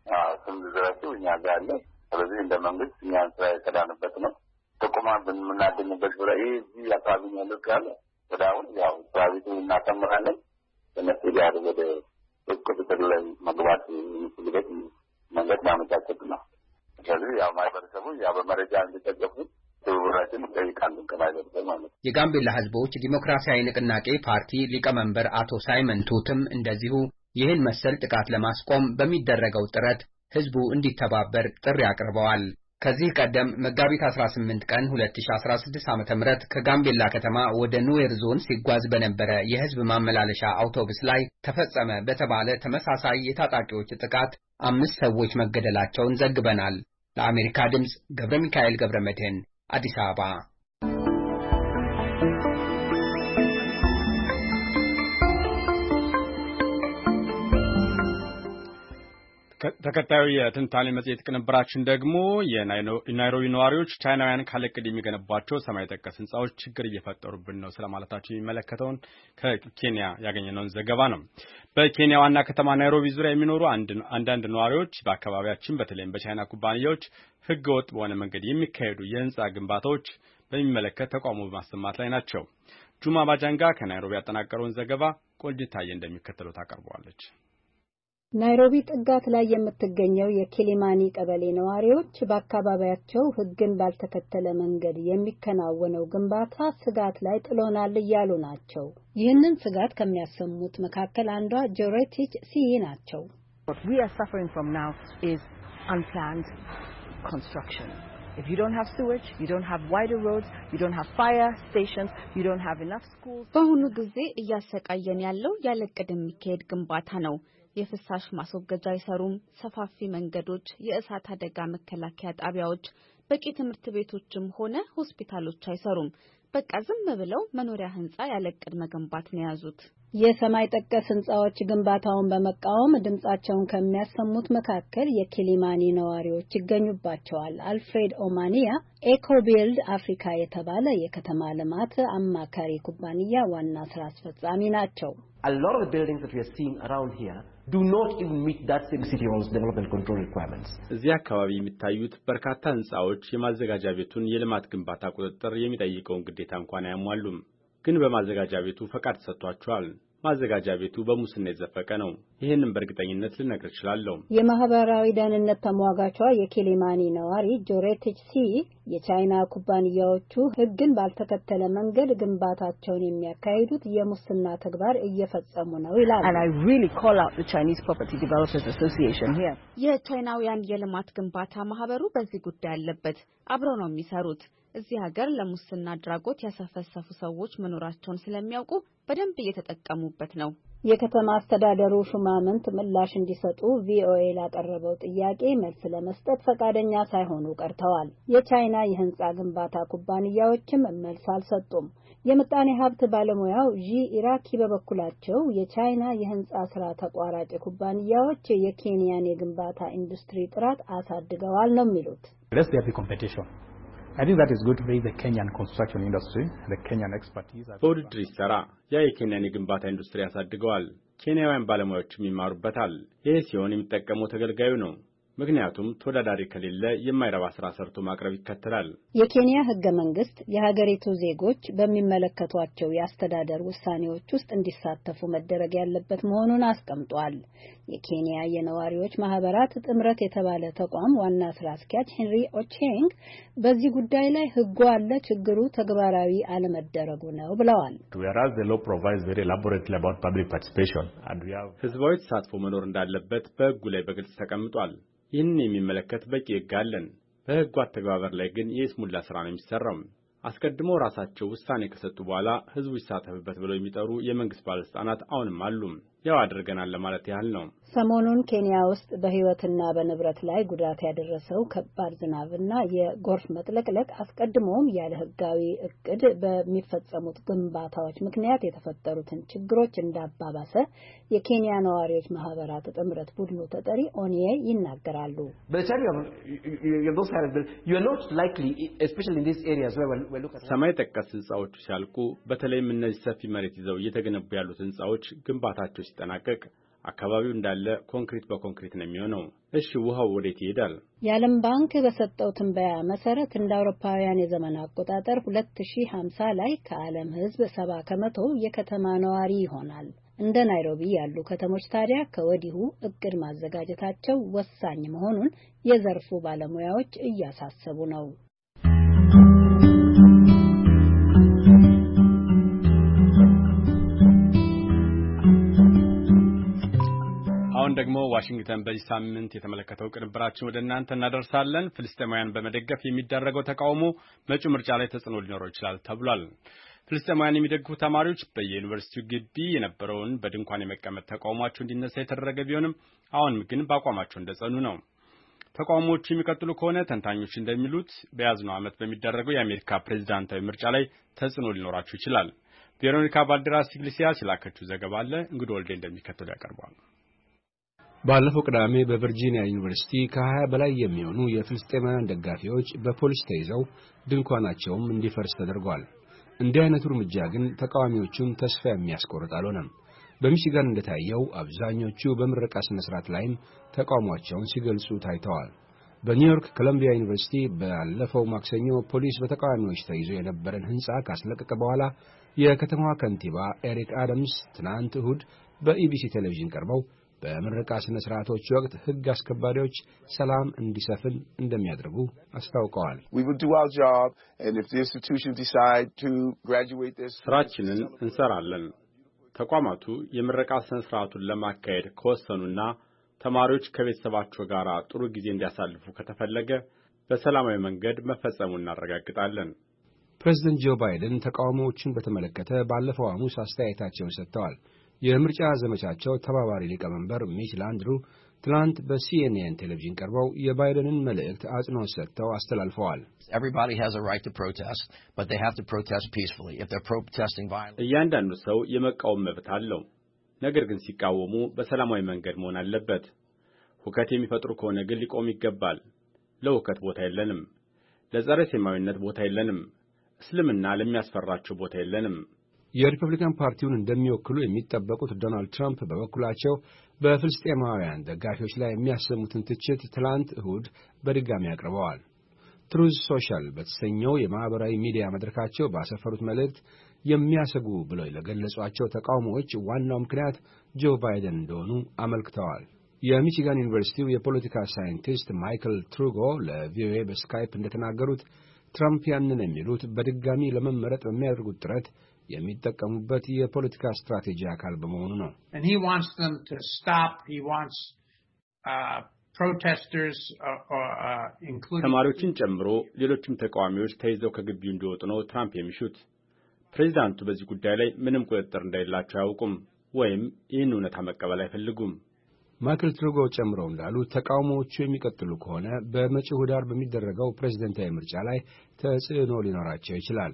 ዝረቱ እኛ ጋር አለ። ስለዚህ እንደ መንግስት እኛን ስራ የተዳንበት ነው። ጥቆማ በምናገኝበት ብላይ እዚህ አካባቢ ያለው ካለ ወደ አሁን ያው ፕራይቬቱ እናተምራለን። እነሱ ጋር ወደ ክትትል ላይ መግባት የሚችልበት መንገድ ማመቻቸት ነው። ስለዚህ ያው ማህበረሰቡ ያው በመረጃ እንዲጠቀሙ ትብብራችን እንጠይቃለን ከማህበረሰቡ ማለት። የጋምቤላ ሕዝቦች ዲሞክራሲያዊ ንቅናቄ ፓርቲ ሊቀመንበር አቶ ሳይመን ቱትም እንደዚሁ ይህን መሰል ጥቃት ለማስቆም በሚደረገው ጥረት ህዝቡ እንዲተባበር ጥሪ አቅርበዋል። ከዚህ ቀደም መጋቢት 18 ቀን 2016 ዓ.ም ከጋምቤላ ከተማ ወደ ኑዌር ዞን ሲጓዝ በነበረ የህዝብ ማመላለሻ አውቶቡስ ላይ ተፈጸመ በተባለ ተመሳሳይ የታጣቂዎች ጥቃት 5 ሰዎች መገደላቸውን ዘግበናል። ለአሜሪካ ድምጽ ገብረ ሚካኤል ገብረመድህን አዲስ አበባ። ተከታዩ የትንታኔ መጽሔት ቅንብራችን ደግሞ የናይሮቢ ነዋሪዎች ቻይናውያን ካለቅድ የሚገነቧቸው ሰማይ ጠቀስ ህንጻዎች ችግር እየፈጠሩብን ነው ስለማለታቸው የሚመለከተውን ከኬንያ ያገኘነውን ዘገባ ነው። በኬንያ ዋና ከተማ ናይሮቢ ዙሪያ የሚኖሩ አንዳንድ ነዋሪዎች በአካባቢያችን በተለይም በቻይና ኩባንያዎች ህገወጥ በሆነ መንገድ የሚካሄዱ የህንጻ ግንባታዎች በሚመለከት ተቃውሞ በማሰማት ላይ ናቸው። ጁማ ባጃንጋ ከናይሮቢ ያጠናቀረውን ዘገባ ቆልዲታዬ እንደሚከተለው ታቀርበዋለች። ናይሮቢ ጥጋት ላይ የምትገኘው የኪሊማኒ ቀበሌ ነዋሪዎች በአካባቢያቸው ህግን ባልተከተለ መንገድ የሚከናወነው ግንባታ ስጋት ላይ ጥሎናል እያሉ ናቸው። ይህንን ስጋት ከሚያሰሙት መካከል አንዷ ጆሬቲች ሲይ ናቸው። What we are suffering from now is unplanned construction. If you don't have sewage, you don't have wider roads, you don't have fire stations, you don't have enough schools. በአሁኑ ጊዜ እያሰቃየን ያለው ያለ ዕቅድ የሚካሄድ ግንባታ ነው። የፍሳሽ ማስወገጃ አይሰሩም፣ ሰፋፊ መንገዶች፣ የእሳት አደጋ መከላከያ ጣቢያዎች፣ በቂ ትምህርት ቤቶችም ሆነ ሆስፒታሎች አይሰሩም። በቃ ዝም ብለው መኖሪያ ህንጻ ያለ ዕቅድ መገንባት ነው ያዙት። የሰማይ ጠቀስ ህንጻዎች ግንባታውን በመቃወም ድምጻቸውን ከሚያሰሙት መካከል የኪሊማኒ ነዋሪዎች ይገኙባቸዋል። አልፍሬድ ኦማኒያ ኤኮቢልድ አፍሪካ የተባለ የከተማ ልማት አማካሪ ኩባንያ ዋና ስራ አስፈጻሚ ናቸው። A lot of the buildings that we are seeing around here do not even meet that same city hall's development control requirements. እዚህ አካባቢ የሚታዩት በርካታ ህንጻዎች የማዘጋጃ ቤቱን የልማት ግንባታ ቁጥጥር የሚጠይቀውን ግዴታ እንኳን አያሟሉም። ግን በማዘጋጃ ቤቱ ፈቃድ ተሰጥቷቸዋል። ማዘጋጃ ቤቱ በሙስና የተዘፈቀ ነው። ይሄንን በእርግጠኝነት ልነግር እችላለሁ። የማህበራዊ ደህንነት ተሟጋቿ የኪሊማኒ ነዋሪ ጆሬቲች ሲ የቻይና ኩባንያዎቹ ህግን ባልተከተለ መንገድ ግንባታቸውን የሚያካሂዱት የሙስና ተግባር እየፈጸሙ ነው ይላሉ። And I really call out the Chinese Property Developers Association here. የቻይናውያን የልማት ግንባታ ማህበሩ በዚህ ጉዳይ አለበት። አብረው ነው የሚሰሩት። እዚህ ሀገር ለሙስና አድራጎት ያሰፈሰፉ ሰዎች መኖራቸውን ስለሚያውቁ በደንብ እየተጠቀሙበት ነው። የከተማ አስተዳደሩ ሹማምንት ምላሽ እንዲሰጡ ቪኦኤ ላቀረበው ጥያቄ መልስ ለመስጠት ፈቃደኛ ሳይሆኑ ቀርተዋል። የቻይና የህንጻ ግንባታ ኩባንያዎችም መልስ አልሰጡም። የምጣኔ ሀብት ባለሙያው ጂ ኢራኪ በበኩላቸው የቻይና የህንጻ ስራ ተቋራጭ ኩባንያዎች የኬንያን የግንባታ ኢንዱስትሪ ጥራት አሳድገዋል ነው የሚሉት። I think that is good for the Kenyan construction industry, the Kenyan expertise. በውድድር ይሰራ ያ የኬንያን የግንባታ ኢንዱስትሪ ያሳድገዋል። ኬንያውያን ባለሙያዎችም ይማሩበታል። ይሄ ሲሆን የሚጠቀመው ተገልጋዩ ነው። ምክንያቱም ተወዳዳሪ ከሌለ የማይረባ ስራ ሰርቶ ማቅረብ ይከተላል። የኬንያ ህገ መንግስት የሀገሪቱ ዜጎች በሚመለከቷቸው የአስተዳደር ውሳኔዎች ውስጥ እንዲሳተፉ መደረግ ያለበት መሆኑን አስቀምጧል። የኬንያ የነዋሪዎች ማህበራት ጥምረት የተባለ ተቋም ዋና ስራ አስኪያጅ ሄንሪ ኦቼንግ በዚህ ጉዳይ ላይ ህጉ አለ፣ ችግሩ ተግባራዊ አለመደረጉ ነው ብለዋል። ህዝባዊ ተሳትፎ መኖር እንዳለበት በህጉ ላይ በግልጽ ተቀምጧል። ይህንን የሚመለከት በቂ ህግ አለን። በህጉ አተግባበር ላይ ግን የይስሙላ ስራ ነው የሚሰራው። አስቀድሞ ራሳቸው ውሳኔ ከሰጡ በኋላ ህዝቡ ይሳተፍበት ብለው የሚጠሩ የመንግስት ባለስልጣናት አሁንም አሉ። ያው አድርገናል ለማለት ያህል ነው። ሰሞኑን ኬንያ ውስጥ በህይወትና በንብረት ላይ ጉዳት ያደረሰው ከባድ ዝናብና የጎርፍ መጥለቅለቅ አስቀድሞም ያለ ህጋዊ እቅድ በሚፈጸሙት ግንባታዎች ምክንያት የተፈጠሩትን ችግሮች እንዳባባሰ የኬንያ ነዋሪዎች ማህበራት ጥምረት ቡድኑ ተጠሪ ኦኒዬ ይናገራሉ። ሰማይ ጠቀስ ህንጻዎቹ ሲያልቁ፣ በተለይም እነዚህ ሰፊ መሬት ይዘው እየተገነቡ ያሉት ህንጻዎች ግንባታቸው ሲጠናቀቅ አካባቢው እንዳለ ኮንክሪት በኮንክሪት ነው የሚሆነው። እሺ ውሃው ወዴት ይሄዳል? የዓለም ባንክ በሰጠው ትንበያ መሰረት እንደ አውሮፓውያን የዘመን አቆጣጠር 2050 ላይ ከዓለም ህዝብ 70% የከተማ ነዋሪ ይሆናል። እንደ ናይሮቢ ያሉ ከተሞች ታዲያ ከወዲሁ እቅድ ማዘጋጀታቸው ወሳኝ መሆኑን የዘርፉ ባለሙያዎች እያሳሰቡ ነው። አሁን ደግሞ ዋሽንግተን በዚህ ሳምንት የተመለከተው ቅንብራችን ወደ እናንተ እናደርሳለን። ፍልስጤማውያን በመደገፍ የሚደረገው ተቃውሞ መጪው ምርጫ ላይ ተጽዕኖ ሊኖረው ይችላል ተብሏል። ፍልስጤማውያን የሚደግፉ ተማሪዎች በዩኒቨርሲቲው ግቢ የነበረውን በድንኳን የመቀመጥ ተቃውሟቸው እንዲነሳ የተደረገ ቢሆንም አሁንም ግን በአቋማቸው እንደጸኑ ነው። ተቃውሞዎቹ የሚቀጥሉ ከሆነ ተንታኞች እንደሚሉት በያዝነው ዓመት በሚደረገው የአሜሪካ ፕሬዝዳንታዊ ምርጫ ላይ ተጽዕኖ ሊኖራቸው ይችላል። ቬሮኒካ ባልደራስ ኢግሌሲያስ የላከችው ዘገባ አለ። እንግዲህ ወልዴ እንደሚከተለው ያቀርባል። ባለፈው ቅዳሜ በቨርጂኒያ ዩኒቨርሲቲ ከ20 በላይ የሚሆኑ የፍልስጤማውያን ደጋፊዎች በፖሊስ ተይዘው ድንኳናቸውም እንዲፈርስ ተደርጓል። እንዲህ አይነቱ እርምጃ ግን ተቃዋሚዎቹን ተስፋ የሚያስቆርጥ አልሆነም። በሚชิጋን እንደታየው አብዛኞቹ በምረቃ ስነ ስርዓት ላይም ተቃውሟቸውን ሲገልጹ ታይተዋል። በኒውዮርክ ኮሎምቢያ ዩኒቨርሲቲ ባለፈው ማክሰኞ ፖሊስ በተቃዋሚዎች ተይዞ የነበረን ህንጻ ካስለቀቀ በኋላ የከተማዋ ከንቲባ ኤሪክ አዳምስ ትናንት እሁድ በኢቢሲ ቴሌቪዥን ቀርበው በምረቃ ስነ ስርዓቶች ወቅት ህግ አስከባሪዎች ሰላም እንዲሰፍን እንደሚያደርጉ አስታውቀዋል። ስራችንን እንሰራለን። ተቋማቱ የምረቃ ስነ ስርዓቱን ለማካሄድ ከወሰኑና ተማሪዎች ከቤተሰባቸው ጋር ጥሩ ጊዜ እንዲያሳልፉ ከተፈለገ በሰላማዊ መንገድ መፈጸሙን እናረጋግጣለን። ፕሬዝዳንት ጆ ባይደን ተቃውሞዎችን በተመለከተ ባለፈው ሐሙስ አስተያየታቸውን ሰጥተዋል። የምርጫ ዘመቻቸው ተባባሪ ሊቀመንበር ሚች ላንድሩ ትናንት በሲኤንኤን ቴሌቪዥን ቀርበው የባይደንን መልእክት አጽንኦት ሰጥተው አስተላልፈዋል። እያንዳንዱ ሰው የመቃወም መብት አለው። ነገር ግን ሲቃወሙ በሰላማዊ መንገድ መሆን አለበት። ሁከት የሚፈጥሩ ከሆነ ግን ሊቆም ይገባል። ለሁከት ቦታ የለንም። ለጸረ ሴማዊነት ቦታ የለንም። እስልምና ለሚያስፈራቸው ቦታ የለንም። የሪፐብሊካን ፓርቲውን እንደሚወክሉ የሚጠበቁት ዶናልድ ትራምፕ በበኩላቸው በፍልስጤማውያን ደጋፊዎች ላይ የሚያሰሙትን ትችት ትላንት እሁድ በድጋሚ አቅርበዋል። ትሩዝ ሶሻል በተሰኘው የማህበራዊ ሚዲያ መድረካቸው ባሰፈሩት መልእክት የሚያሰጉ ብለው ለገለጿቸው ተቃውሞዎች ዋናው ምክንያት ጆ ባይደን እንደሆኑ አመልክተዋል። የሚቺጋን ዩኒቨርሲቲው የፖለቲካ ሳይንቲስት ማይክል ትሩጎ ለቪኦኤ በስካይፕ እንደተናገሩት ትራምፕ ያንን የሚሉት በድጋሚ ለመመረጥ በሚያደርጉት ጥረት የሚጠቀሙበት የፖለቲካ ስትራቴጂ አካል በመሆኑ ነው። ተማሪዎችን ጨምሮ ሌሎችም ተቃዋሚዎች ተይዘው ከግቢው እንዲወጡ ነው ትራምፕ የሚሹት። ፕሬዚዳንቱ በዚህ ጉዳይ ላይ ምንም ቁጥጥር እንደሌላቸው አያውቁም ወይም ይህን እውነታ መቀበል አይፈልጉም። ማይክል ትሩጎ ጨምረው እንዳሉት ተቃውሞዎቹ የሚቀጥሉ ከሆነ በመጪው ኅዳር በሚደረገው ፕሬዝደንታዊ ምርጫ ላይ ተጽዕኖ ሊኖራቸው ይችላል።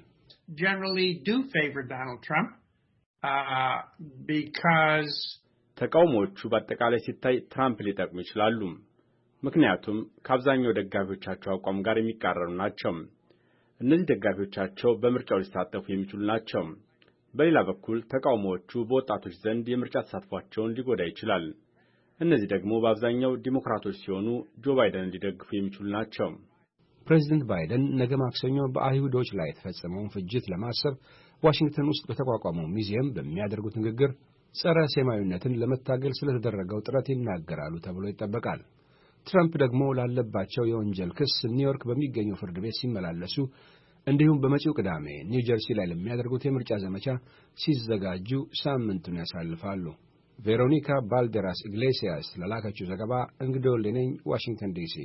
ተቃውሞዎቹ በአጠቃላይ ሲታይ ትራምፕ ሊጠቅሙ ይችላሉ። ምክንያቱም ከአብዛኛው ደጋፊዎቻቸው አቋም ጋር የሚቃረኑ ናቸው። እነዚህ ደጋፊዎቻቸው በምርጫው ሊሳተፉ የሚችሉ ናቸው። በሌላ በኩል ተቃውሞዎቹ በወጣቶች ዘንድ የምርጫ ተሳትፏቸውን ሊጎዳ ይችላል። እነዚህ ደግሞ በአብዛኛው ዲሞክራቶች ሲሆኑ ጆ ባይደንን ሊደግፉ የሚችሉ ናቸው። ፕሬዝደንት ባይደን ነገ ማክሰኞ በአይሁዶች ላይ የተፈጸመውን ፍጅት ለማሰብ ዋሽንግተን ውስጥ በተቋቋመው ሙዚየም በሚያደርጉት ንግግር ጸረ ሴማዊነትን ለመታገል ስለተደረገው ጥረት ይናገራሉ ተብሎ ይጠበቃል። ትራምፕ ደግሞ ላለባቸው የወንጀል ክስ ኒውዮርክ በሚገኘው ፍርድ ቤት ሲመላለሱ እንዲሁም በመጪው ቅዳሜ ኒው ጀርሲ ላይ ለሚያደርጉት የምርጫ ዘመቻ ሲዘጋጁ ሳምንቱን ያሳልፋሉ። ቬሮኒካ ባልዴራስ ኢግሌሲያስ ለላከችው ዘገባ እንግዶል ነኝ ዋሽንግተን ዲሲ።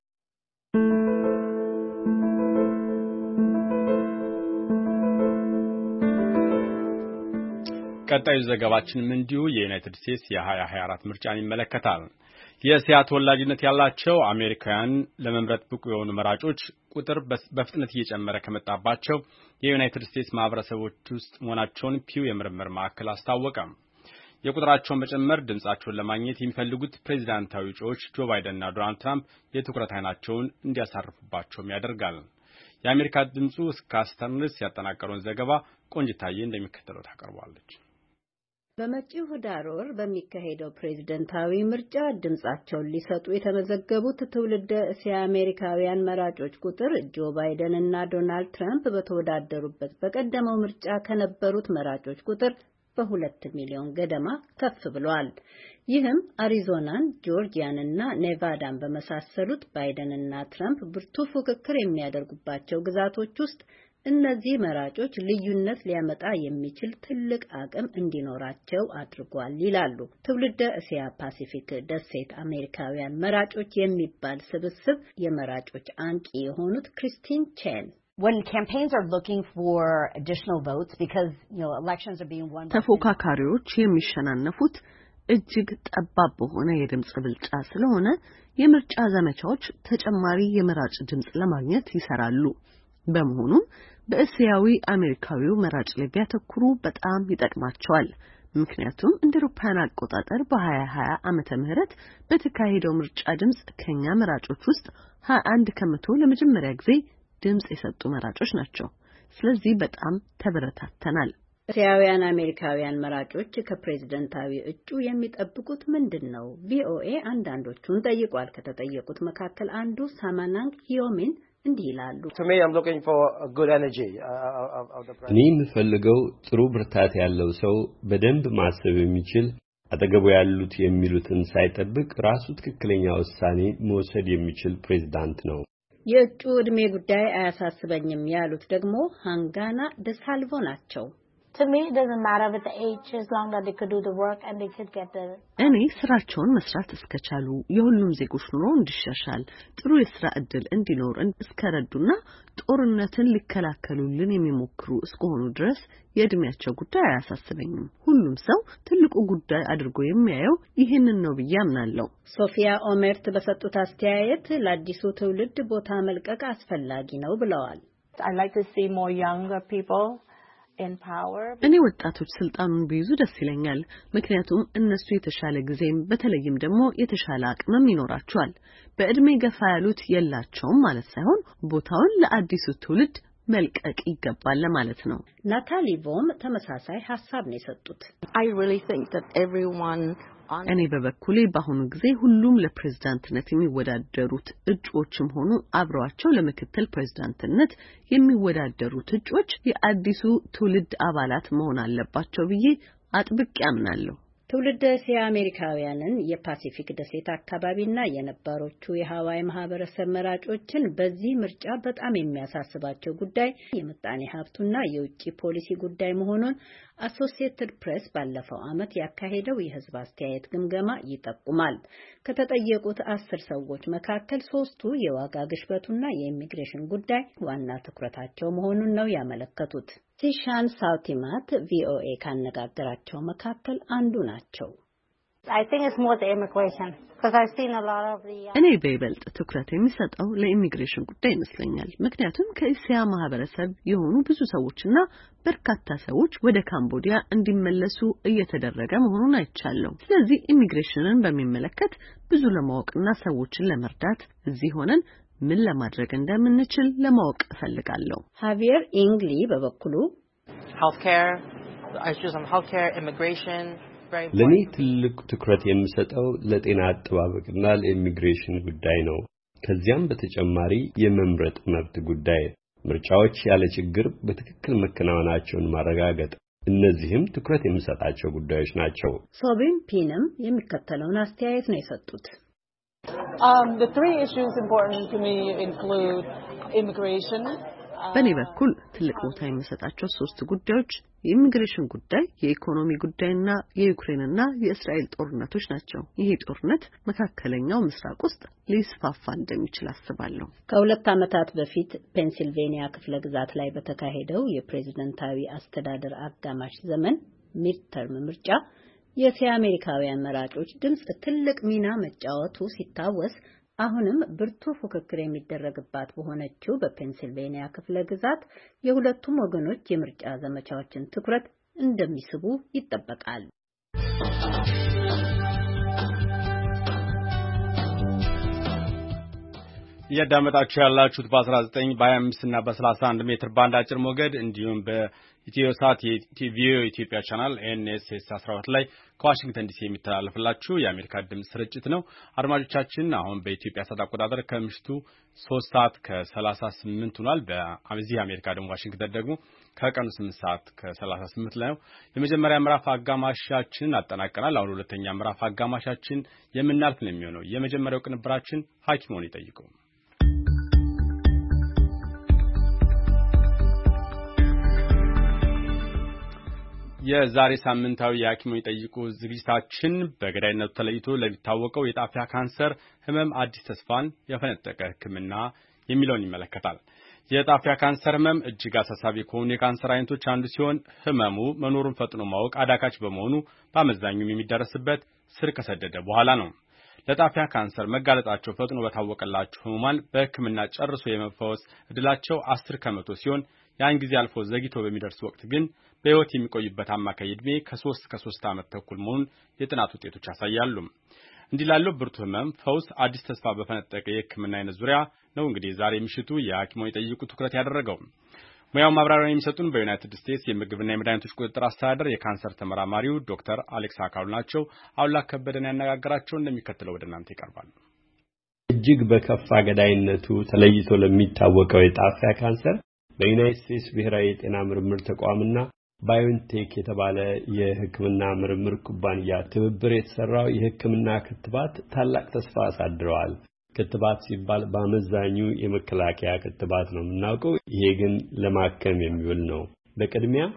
ቀጣዩ ዘገባችንም እንዲሁ የዩናይትድ ስቴትስ የ2024 ምርጫን ይመለከታል። የእስያ ተወላጅነት ያላቸው አሜሪካውያን ለመምረጥ ብቁ የሆኑ መራጮች ቁጥር በፍጥነት እየጨመረ ከመጣባቸው የዩናይትድ ስቴትስ ማህበረሰቦች ውስጥ መሆናቸውን ፒው የምርምር ማዕከል አስታወቀ። የቁጥራቸውን መጨመር ድምጻቸውን ለማግኘት የሚፈልጉት ፕሬዚዳንታዊ እጩዎች ጆ ባይደንና ዶናልድ ትራምፕ የትኩረት ዓይናቸውን እንዲያሳርፉባቸውም ያደርጋል። የአሜሪካ ድምጹ ስካት ስተርንስ ያጠናቀረውን ዘገባ ቆንጅታዬ እንደሚከተለው ታቀርባለች። በመጪው ኅዳር ወር በሚካሄደው ፕሬዝደንታዊ ምርጫ ድምጻቸውን ሊሰጡ የተመዘገቡት ትውልደ እስያ አሜሪካውያን መራጮች ቁጥር ጆ ባይደን እና ዶናልድ ትራምፕ በተወዳደሩበት በቀደመው ምርጫ ከነበሩት መራጮች ቁጥር በ2 ሚሊዮን ገደማ ከፍ ብሏል። ይህም አሪዞናን፣ ጆርጂያን እና ኔቫዳን በመሳሰሉት ባይደን እና ትራምፕ ብርቱ ፉክክር የሚያደርጉባቸው ግዛቶች ውስጥ እነዚህ መራጮች ልዩነት ሊያመጣ የሚችል ትልቅ አቅም እንዲኖራቸው አድርጓል ይላሉ ትውልደ እስያ ፓሲፊክ ደሴት አሜሪካውያን መራጮች የሚባል ስብስብ የመራጮች አንቂ የሆኑት ክሪስቲን ቼን። ተፎካካሪዎች የሚሸናነፉት እጅግ ጠባብ በሆነ የድምጽ ብልጫ ስለሆነ የምርጫ ዘመቻዎች ተጨማሪ የመራጭ ድምጽ ለማግኘት ይሰራሉ። በመሆኑም በእስያዊ አሜሪካዊው መራጭ ላይ ቢያተኩሩ በጣም ይጠቅማቸዋል። ምክንያቱም እንደ አውሮፓውያን አቆጣጠር በ2020 ዓመተ ምህረት በተካሄደው ምርጫ ድምጽ ከኛ መራጮች ውስጥ 21 ከመቶ ለመጀመሪያ ጊዜ ድምጽ የሰጡ መራጮች ናቸው። ስለዚህ በጣም ተበረታተናል። እስያውያን አሜሪካውያን መራጮች ከፕሬዝደንታዊ እጩ የሚጠብቁት ምንድን ነው? ቪኦኤ አንዳንዶቹን ጠይቋል። ከተጠየቁት መካከል አንዱ ሳማናንግ ሂዮሚን እንዲህ ይላሉ። እኔ የምፈልገው ጥሩ ብርታት ያለው ሰው፣ በደንብ ማሰብ የሚችል፣ አጠገቡ ያሉት የሚሉትን ሳይጠብቅ ራሱ ትክክለኛ ውሳኔ መውሰድ የሚችል ፕሬዝዳንት ነው። የእጩ ዕድሜ ጉዳይ አያሳስበኝም ያሉት ደግሞ ሃንጋና ደሳልቮ ናቸው። To me, it doesn't matter with the age as long as they could do the work and they could get the. እኔ ስራቸውን መስራት እስከቻሉ የሁሉም ዜጎች ኑሮ እንዲሻሻል ጥሩ የሥራ ዕድል እንዲኖር እስከረዱና ጦርነትን ሊከላከሉልን የሚሞክሩ እስከሆኑ ድረስ የእድሜያቸው ጉዳይ አያሳስበኝም። ሁሉም ሰው ትልቁ ጉዳይ አድርጎ የሚያየው ይሄንን ነው ብዬ አምናለሁ። ሶፊያ ኦሜርት በሰጡት አስተያየት ለአዲሱ ትውልድ ቦታ መልቀቅ አስፈላጊ ነው ብለዋል። I like to see more younger people in power. እኔ ወጣቶች ስልጣኑን ቢይዙ ደስ ይለኛል። ምክንያቱም እነሱ የተሻለ ጊዜም በተለይም ደግሞ የተሻለ አቅምም ይኖራቸዋል። በእድሜ ገፋ ያሉት የላቸውም ማለት ሳይሆን ቦታውን ለአዲሱ ትውልድ መልቀቅ ይገባል ማለት ነው። ናታሊ ቮም ተመሳሳይ ሐሳብ ነው የሰጡት። I really think that everyone እኔ በበኩሌ በአሁኑ ጊዜ ሁሉም ለፕሬዝዳንትነት የሚወዳደሩት እጩዎችም ሆኑ አብረዋቸው ለምክትል ፕሬዝዳንትነት የሚወዳደሩት እጩዎች የአዲሱ ትውልድ አባላት መሆን አለባቸው ብዬ አጥብቄ አምናለሁ። ትውልደ እስያ አሜሪካውያንን የፓሲፊክ ደሴት አካባቢና የነባሮቹ የሃዋይ ማህበረሰብ መራጮችን በዚህ ምርጫ በጣም የሚያሳስባቸው ጉዳይ የምጣኔ ሀብቱና የውጭ ፖሊሲ ጉዳይ መሆኑን አሶሲኤትድ ፕሬስ ባለፈው ዓመት ያካሄደው የህዝብ አስተያየት ግምገማ ይጠቁማል። ከተጠየቁት 10 ሰዎች መካከል 3ቱ የዋጋ ግሽበቱና የኢሚግሬሽን ጉዳይ ዋና ትኩረታቸው መሆኑን ነው ያመለከቱት። ሲሻን ሳውቲማት ቪኦኤ ካነጋገራቸው መካከል አንዱ ናቸው። I think it's more the immigration because I've seen a lot of the. እኔ በይበልጥ ትኩረት የሚሰጠው ለኢሚግሬሽን ጉዳይ ይመስለኛል። ምክንያቱም ከእስያ ማህበረሰብ የሆኑ ብዙ ሰዎችና በርካታ ሰዎች ወደ ካምቦዲያ እንዲመለሱ እየተደረገ መሆኑን አይቻለሁ። ስለዚህ ኢሚግሬሽንን በሚመለከት ብዙ ለማወቅና ሰዎችን ለመርዳት እዚህ ሆነን ምን ለማድረግ እንደምንችል ለማወቅ እፈልጋለሁ። ሃቪየር ኢንግሊ በበኩሉ healthcare issues on healthcare immigration ለኔ ትልቅ ትኩረት የምሰጠው ለጤና አጠባበቅና ለኢሚግሬሽን ጉዳይ ነው። ከዚያም በተጨማሪ የመምረጥ መብት ጉዳይ ምርጫዎች ያለ ችግር በትክክል መከናወናቸውን ማረጋገጥ እነዚህም ትኩረት የምሰጣቸው ጉዳዮች ናቸው። ሶቢን ፒንም የሚከተለውን አስተያየት ነው የሰጡት። The three issues important to me include immigration. በኔ በኩል ትልቅ ቦታ የምሰጣቸው 3 ጉዳዮች የኢሚግሬሽን ጉዳይ፣ የኢኮኖሚ ጉዳይና የዩክሬንና የእስራኤል ጦርነቶች ናቸው። ይሄ ጦርነት መካከለኛው ምስራቅ ውስጥ ሊስፋፋ እንደሚችል አስባለሁ። ከ2 ዓመታት በፊት ፔንሲልቬኒያ ክፍለ ግዛት ላይ በተካሄደው የፕሬዝዳንታዊ አስተዳደር አጋማሽ ዘመን ሚድተርም ምርጫ የእስያ አሜሪካውያን መራጮች ድምጽ ትልቅ ሚና መጫወቱ ሲታወስ አሁንም ብርቱ ፉክክር የሚደረግባት በሆነችው በፔንሲልቬኒያ ክፍለ ግዛት የሁለቱም ወገኖች የምርጫ ዘመቻዎችን ትኩረት እንደሚስቡ ይጠበቃል። እያዳመጣችሁ ያላችሁት በ19 በ25 እና በ31 ሜትር ባንድ አጭር ሞገድ እንዲሁም በኢትዮሳት የቪዲዮ ኢትዮጵያ ቻናል ኤንኤስኤስ 12 ላይ ከዋሽንግተን ዲሲ የሚተላለፍላችሁ የአሜሪካ ድምጽ ስርጭት ነው። አድማጮቻችን አሁን በኢትዮጵያ ሰዓት አቆጣጠር ከምሽቱ 3 ሰዓት ከ38 ሆኗል። በዚህ አሜሪካ ደግሞ ዋሽንግተን ደግሞ ከቀኑ 8 ሰዓት ከ38 ላይ ነው። የመጀመሪያ ምዕራፍ አጋማሻችን አጠናቀናል። አሁን ሁለተኛ ምዕራፍ አጋማሻችን የምናልፍ ነው የሚሆነው። የመጀመሪያው ቅንብራችን ሐኪሞን ይጠይቁ። የዛሬ ሳምንታዊ የሐኪሞን ይጠይቁ ዝግጅታችን በገዳይነቱ ተለይቶ ለሚታወቀው የጣፊያ ካንሰር ህመም አዲስ ተስፋን ያፈነጠቀ ሕክምና የሚለውን ይመለከታል። የጣፊያ ካንሰር ህመም እጅግ አሳሳቢ ከሆኑ የካንሰር አይነቶች አንዱ ሲሆን ህመሙ መኖሩን ፈጥኖ ማወቅ አዳጋች በመሆኑ በአመዛኙም የሚደረስበት ስር ከሰደደ በኋላ ነው። ለጣፊያ ካንሰር መጋለጣቸው ፈጥኖ በታወቀላቸው ህሙማን በሕክምና ጨርሶ የመፈወስ እድላቸው 10 ከመቶ ሲሆን ያን ጊዜ አልፎ ዘግይቶ በሚደርስ ወቅት ግን በህይወት የሚቆዩበት አማካይ ዕድሜ ከ3 ዓመት ተኩል መሆኑን የጥናት ውጤቶች ያሳያሉ። እንዲህ ላለው ብርቱ ህመም ፈውስ አዲስ ተስፋ በፈነጠቀ የሕክምና አይነት ዙሪያ ነው እንግዲህ ዛሬ ምሽቱ የሐኪሞን ይጠይቁ ትኩረት ያደረገው። ሙያው ማብራሪያ የሚሰጡን በዩናይትድ ስቴትስ የምግብና የመድኃኒቶች ቁጥጥር አስተዳደር የካንሰር ተመራማሪው ዶክተር አሌክስ አካሉ ናቸው። አውላ ከበደን ያነጋገራቸው እንደሚከተለው ወደ እናንተ ይቀርባል። እጅግ በከፋ ገዳይነቱ ተለይቶ ለሚታወቀው የጣፊያ ካንሰር በዩናይትድ ስቴትስ ብሔራዊ የጤና ምርምር ተቋምና ባዮንቴክ የተባለ የሕክምና ምርምር ኩባንያ ትብብር የተሰራው የሕክምና ክትባት ታላቅ ተስፋ አሳድረዋል። ክትባት ሲባል በአመዛኙ የመከላከያ ክትባት ነው የምናውቀው። ይሄ ግን ለማከም የሚውል ነው። በቅድሚያ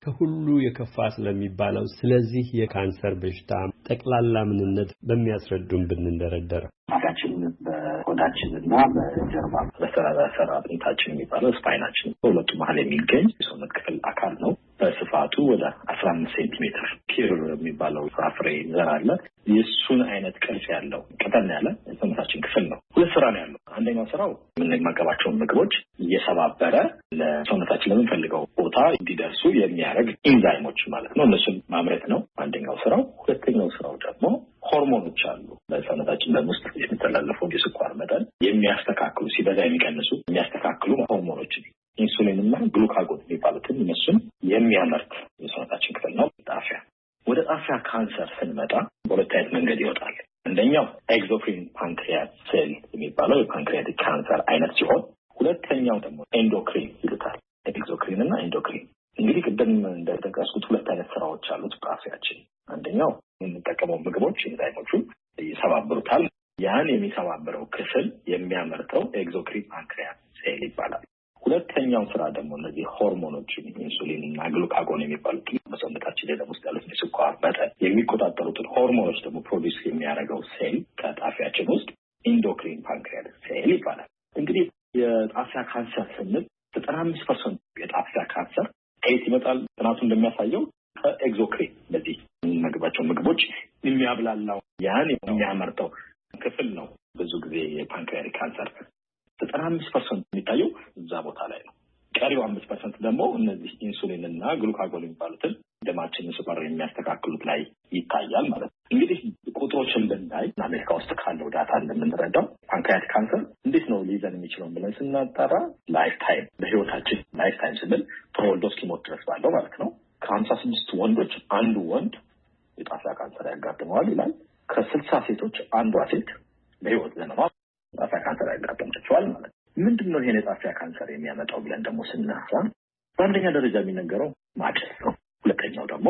ከሁሉ የከፋ ስለሚባለው ስለዚህ የካንሰር በሽታ ጠቅላላ ምንነት በሚያስረዱን ብንደረደር። አካችን በሆዳችንና በጀርባ በሰራ አጥንታችን የሚባለው ስፓይናችን በሁለቱ መሀል የሚገኝ የሰውነት ክፍል አካል ነው። በስፋቱ ወደ 15 ሴንቲሜትር ፒር የሚባለው ፍራፍሬ ዘር አለ። የሱን አይነት ቅርጽ ያለው ቀጠን ያለ የሰውነታችን ክፍል ነው። ሁለት ስራ ነው ያለው። አንደኛው ስራው የምንመገባቸውን ምግቦች እየሰባበረ ለሰውነታችን ለምንፈልገው ቦታ እንዲደርሱ የሚያደርግ ኢንዛይሞች ማለት ነው፣ እነሱን ማምረት ነው አንደኛው ስራው። ሁለተኛው ስራው ደግሞ ሆርሞኖች አሉ በሰውነታችን ውስጥ የሚተላለፈው የስኳር መጠን የሚያስተካክሉ ሲበዛ የሚቀንሱ የሚያስተካክሉ ሆርሞኖች ኢንሱሊን እና ግሉካጎን የሚባሉትን እነሱን የሚያመርት የሰውነታችን ክፍል ነው ጣፊያ። ወደ ጣፊያ ካንሰር ስንመጣ በሁለት አይነት መንገድ ይወጣል። አንደኛው ኤግዞክሪን ፓንክሪያስ ሴል የሚባለው የፓንክሪያቲክ ካንሰር አይነት ሲሆን ሁለተኛው ደግሞ ኤንዶክሪን ይሉታል። ኤግዞክሪን እና ኤንዶክሪን እንግዲህ ቅድም እንደጠቀስኩት ሁለት አይነት ስራዎች አሉት ጣፊያችን። አንደኛው የምንጠቀመው ምግቦች ኢንዛይሞቹ ይሰባብሩታል። ያን የሚሰባብረው ክፍል የሚያመርተው ኤግዞክሪን ፓንክሪያስ ሴል ይባላል። ሁለተኛው ስራ ደግሞ እነዚህ ሆርሞኖች ኢንሱሊን እና ግሉካጎን የሚባሉት በሰውነታችን ላይ ውስጥ ያሉት የስኳር መጠን የሚቆጣጠሩትን ሆርሞኖች ደግሞ ፕሮዲውስ የሚያደርገው ሴል ከጣፊያችን ውስጥ ኢንዶክሪን ፓንክሪያስ ሴል ይባላል። እንግዲህ የጣፊያ ካንሰር ስንል 95% የጣፊያ ካንሰር ከየት ይመጣል? ጥናቱ እንደሚያሳየው ከኤግዞክሪን እነዚህ የምንመግባቸው ምግቦች የሚያብላላው ያን የሚያመርተው ክፍል ነው። ብዙ ጊዜ የፓንክሪያቲክ ካንሰር 95% የሚታየው እዛ ቦታ ላይ ነው። ቀሪው 5% ደግሞ እነዚህ ኢንሱሊን እና ግሉካጎን የሚባሉትን ደማችንን ስኳር የሚያስተካክሉት ላይ ይታያል ማለት ነው። እንግዲህ ቁጥሮችን ብናይ አሜሪካ ውስጥ ካለው ዳታ እንደምንረዳው ፓንክሪያቲክ ካንሰር እንዴት ነው ሊይዘን የሚችለው ብለን ስናጣራ ላይፍ ታይም በህይወታችን ላይፍ ታይም ስንል ተወልዶ እስኪሞት ድረስ ባለው ማለት ነው ከ56 ወንዶች አንዱ ወንድ የጣፊያ ካንሰር ያጋጥመዋል ይላል። ከ60 ሴቶች አንዷ ሴት በህይወት ዘመኗ ጣፊያ ካንሰር ያጋጥማቸዋል ማለት ነው። ምንድነው ይሄን የጣፊያ ካንሰር የሚያመጣው ብለን ደግሞ ስናሳ በአንደኛ ደረጃ የሚነገረው ማጨስ ነው። ሁለተኛው ደግሞ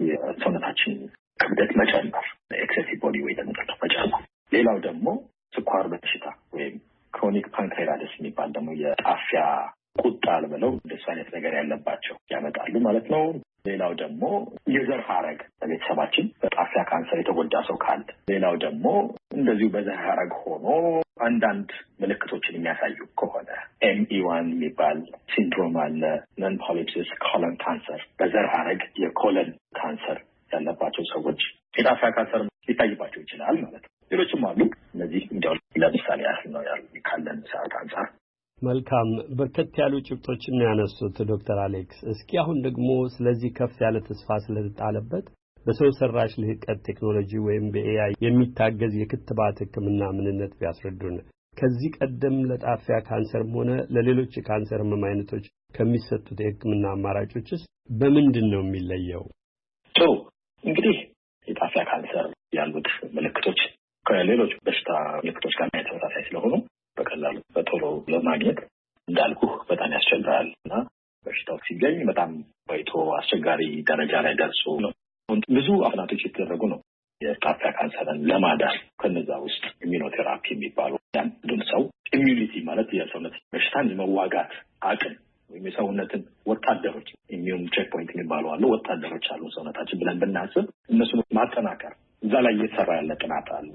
የሰውነታችን ክብደት መጨመር ኤክሴሲቭ ቦዲ ዌይት መጨመር። ሌላው ደግሞ ስኳር በሽታ ወይም ክሮኒክ ፓንክሬታይተስ የሚባል ደግሞ የጣፊያ ቁጣ ብለው እንደሱ አይነት ነገር ያለባቸው ያመጣሉ ማለት ነው። ሌላው ደግሞ የዘር ሐረግ በቤተሰባችን በጣፊያ ካንሰር የተጎዳ ሰው ካለ፣ ሌላው ደግሞ እንደዚሁ በዘር ሐረግ ሆኖ አንዳንድ ምልክቶችን የሚያሳዩ ከሆነ ME1 የሚባል ሲንድሮም አለ። ነን ፖሊፕሲስ ኮለን ካንሰር በዘር ሐረግ የኮለን ካንሰር ያለባቸው ሰዎች የጣፊያ ካንሰር ሊታይባቸው ይችላል ማለት ነው። ሌሎችም አሉ። እነዚህ እንዲያው ለምሳሌ ያህል ነው ያሉ ካለን ሰዓት አንጻር። መልካም በርከት ያሉ ጭብጦችን ያነሱት ዶክተር አሌክስ። እስኪ አሁን ደግሞ ስለዚህ ከፍ ያለ ተስፋ ስለተጣለበት በሰው ሰራሽ ልህቀት ቴክኖሎጂ ወይም በኤአይ የሚታገዝ የክትባት ሕክምና ምንነት ቢያስረዱን። ከዚህ ቀደም ለጣፊያ ካንሰርም ሆነ ለሌሎች የካንሰር ህመም አይነቶች ከሚሰጡት የሕክምና አማራጮችስ በምንድን ነው የሚለየው? ጥሩ እንግዲህ የጣፊያ ካንሰር ያሉት ምልክቶች ከሌሎች በሽታ ምልክቶች ጋር ተመሳሳይ ስለሆኑ በቀላሉ በቶሎ ለማግኘት እንዳልኩ በጣም ያስቸግራል እና በሽታው ሲገኝ በጣም ቆይቶ አስቸጋሪ ደረጃ ላይ ደርሶ ነው ብዙ አፍናቶች የተደረጉ ነው የጣፊያ ካንሰርን ለማዳን። ከነዛ ውስጥ ኢሚኖቴራፒ የሚባሉ አንዱን ሰው ኢሚዩኒቲ ማለት የሰውነት በሽታን የመዋጋት አቅም ወይም የሰውነትን ወታደሮች ኢሚዩን ቼክ ፖይንት የሚባሉ አሉ፣ ወታደሮች አሉ ሰውነታችን ብለን ብናስብ እነሱን ማጠናከር እዛ ላይ እየተሰራ ያለ ጥናት አለ።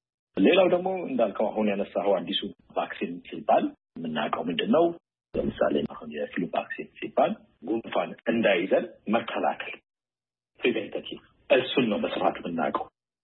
ሌላው ደግሞ እንዳልከው አሁን ያነሳኸው አዲሱ ቫክሲን ሲባል የምናውቀው ምንድን ነው? ለምሳሌ አሁን የፍሉ ቫክሲን ሲባል ጉንፋን እንዳይዘን መከላከል ፕሪቬንቲቭ፣ እሱን ነው በስፋት የምናውቀው።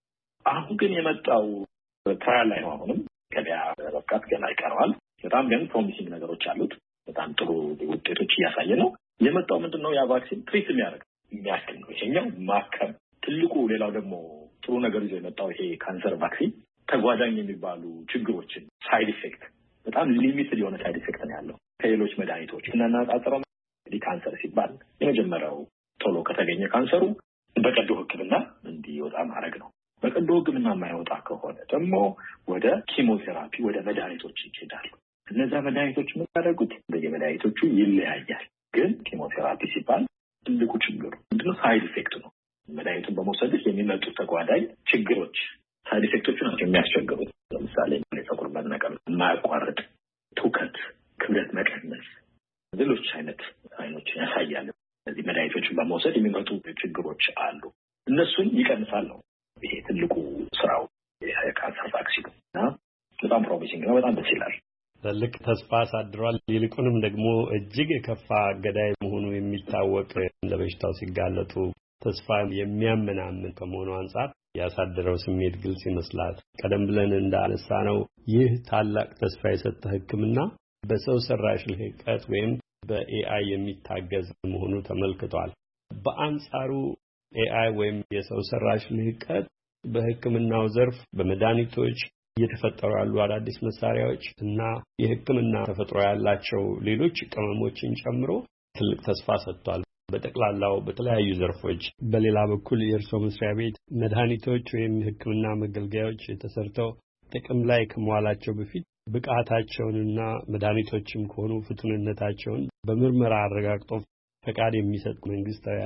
አሁን ግን የመጣው ትራያል ላይ ነው። አሁንም ገበያ መብቃት ገና ይቀረዋል። በጣም ግን ፕሮሚሲንግ ነገሮች አሉት። በጣም ጥሩ ውጤቶች እያሳየ ነው። የመጣው ምንድን ነው? ያ ቫክሲን ትሪት የሚያክል ነው። ይሄኛው ማከም ትልቁ። ሌላው ደግሞ ጥሩ ነገር ይዞ የመጣው ይሄ ካንሰር ቫክሲን ተጓዳኝ የሚባሉ ችግሮችን ሳይድ ኢፌክት በጣም ሊሚትድ የሆነ ሳይድ ኢፌክት ነው ያለው ከሌሎች መድኃኒቶች እናናጣጥረው። እንግዲህ ካንሰር ሲባል የመጀመሪያው ቶሎ ከተገኘ ካንሰሩ በቀዶ ሕክምና እንዲወጣ ማድረግ ነው። በቀዶ ሕክምና የማይወጣ ከሆነ ደግሞ ወደ ኪሞቴራፒ ወደ መድኃኒቶች ይሄዳሉ። እነዛ መድኃኒቶች የሚያደርጉት በየመድኃኒቶቹ ይለያያል። ግን ኪሞቴራፒ ሲባል ትልቁ ችግሩ ምንድነው? ሳይድ ኢፌክት ነው። መድኃኒቱን በመውሰድ የሚመጡ ተጓዳኝ ችግሮች ሳይድ ኢፌክቶቹ ናቸው የሚያስቸግሩት። ለምሳሌ የፀጉር መነቀል፣ የማያቋርጥ ትውከት፣ ክብደት መቀነስ፣ ሌሎች አይኖችን ያሳያል። እነዚህ መድኃኒቶችን በመውሰድ የሚመጡ ችግሮች አሉ። እነሱን ይቀንሳል ነው ይሄ ትልቁ ስራው የካንሰር ቫክሲን እና በጣም ፕሮሚሲንግ ነው። በጣም ደስ ይላል። ትልቅ ተስፋ አሳድሯል። ይልቁንም ደግሞ እጅግ የከፋ ገዳይ መሆኑ የሚታወቅ ለበሽታው ሲጋለጡ ተስፋ የሚያመናምን ከመሆኑ አንጻር ያሳደረው ስሜት ግልጽ ይመስላል። ቀደም ብለን እንዳነሳነው ይህ ታላቅ ተስፋ የሰጠ ሕክምና በሰው ሰራሽ ልህቀት ወይም በኤአይ የሚታገዝ መሆኑ ተመልክቷል። በአንጻሩ ኤአይ ወይም የሰው ሰራሽ ልህቀት በሕክምናው ዘርፍ በመድኃኒቶች እየተፈጠሩ ያሉ አዳዲስ መሳሪያዎች እና የሕክምና ተፈጥሮ ያላቸው ሌሎች ቅመሞችን ጨምሮ ትልቅ ተስፋ ሰጥቷል። በጠቅላላው በተለያዩ ዘርፎች። በሌላ በኩል የእርስዎ መስሪያ ቤት መድኃኒቶች ወይም ሕክምና መገልገያዎች ተሰርተው ጥቅም ላይ ከመዋላቸው በፊት ብቃታቸውንና መድኃኒቶችም ከሆኑ ፍቱንነታቸውን በምርመራ አረጋግጦ ፈቃድ የሚሰጥ መንግስታዊ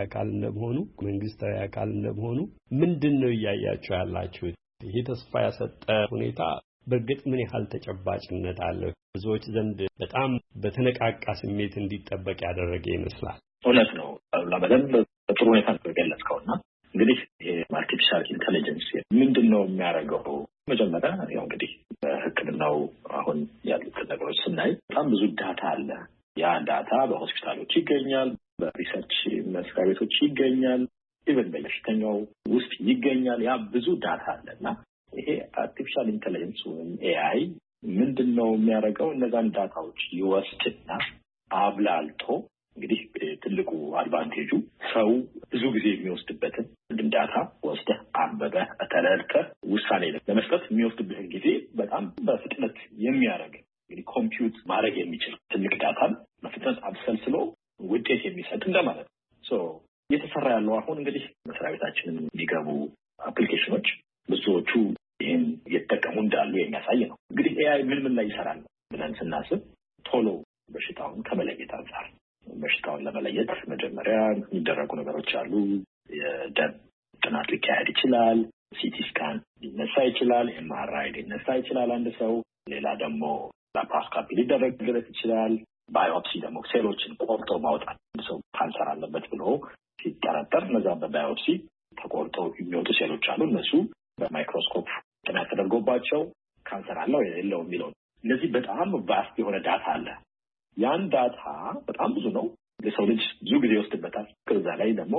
አካል እንደመሆኑ ምንድነው እያያችሁ ያላችሁት? ይሄ ተስፋ ያሰጠ ሁኔታ በእርግጥ ምን ያህል ተጨባጭነት አለው? ብዙዎች ዘንድ በጣም በተነቃቃ ስሜት እንዲጠበቅ ያደረገ ይመስላል። እውነት ነው። በደንብ በጥሩ ሁኔታ ተገለጽከውና እንግዲህ ይሄ አርቲፊሻል ኢንተለጀንስ ምንድነው የሚያደርገው? መጀመሪያ ያው እንግዲህ በሕክምናው አሁን ያሉት ነገሮች ስናይ በጣም ብዙ ዳታ አለ። ያ ዳታ በሆስፒታሎች ይገኛል፣ በሪሰርች መስሪያ ቤቶች ይገኛል፣ ኢቨን በበሽተኛው ውስጥ ይገኛል። ያ ብዙ ዳታ አለና ይሄ አርቲፊሻል ኢንተለጀንስ ወይም ኤአይ ምንድነው የሚያደርገው? እነዛን ዳታዎች ይወስድና አብላልቶ እንግዲህ ትልቁ አድቫንቴጁ ሰው ብዙ ጊዜ የሚወስድበትን ዳታ ወስደህ አንበበህ ተረድተህ ውሳኔ ለመስጠት የሚወስድበትን ጊዜ በጣም በፍጥነት የሚያደርግ እንግዲህ ኮምፒውት ማድረግ የሚችል ትልቅ ዳታን በፍጥነት አብሰልስሎ ውጤት የሚሰጥ እንደማለት ነው። እየተሰራ ያለው አሁን እንግዲህ መስሪያ ቤታችንን የሚገቡ አፕሊኬሽኖች ብዙዎቹ ይህን እየተጠቀሙ እንዳሉ የሚያሳይ ነው። እንግዲህ ኤአይ ምን ላይ ይሰራል ብለን ስናስብ ቶሎ በሽታውን ከመለየት አንጻር በሽታውን ለመለየት መጀመሪያ የሚደረጉ ነገሮች አሉ። የደም ጥናት ሊካሄድ ይችላል። ሲቲ ስካን ሊነሳ ይችላል። ኤምአርአይ ሊነሳ ይችላል አንድ ሰው። ሌላ ደግሞ ላፓሮስኮፒ ሊደረግለት ይችላል። ባዮፕሲ ደግሞ ሴሎችን ቆርጦ ማውጣት አንድ ሰው ካንሰር አለበት ብሎ ሲጠረጠር እነዛ በባዮፕሲ ተቆርጠው የሚወጡ ሴሎች አሉ። እነሱ በማይክሮስኮፕ ጥናት ተደርጎባቸው ካንሰር አለው የሌለው የሚለው እነዚህ በጣም ቫስት የሆነ ዳታ አለ። ያን ዳታ በጣም ብዙ ነው። የሰው ልጅ ብዙ ጊዜ ይወስድበታል። ከዛ ላይ ደግሞ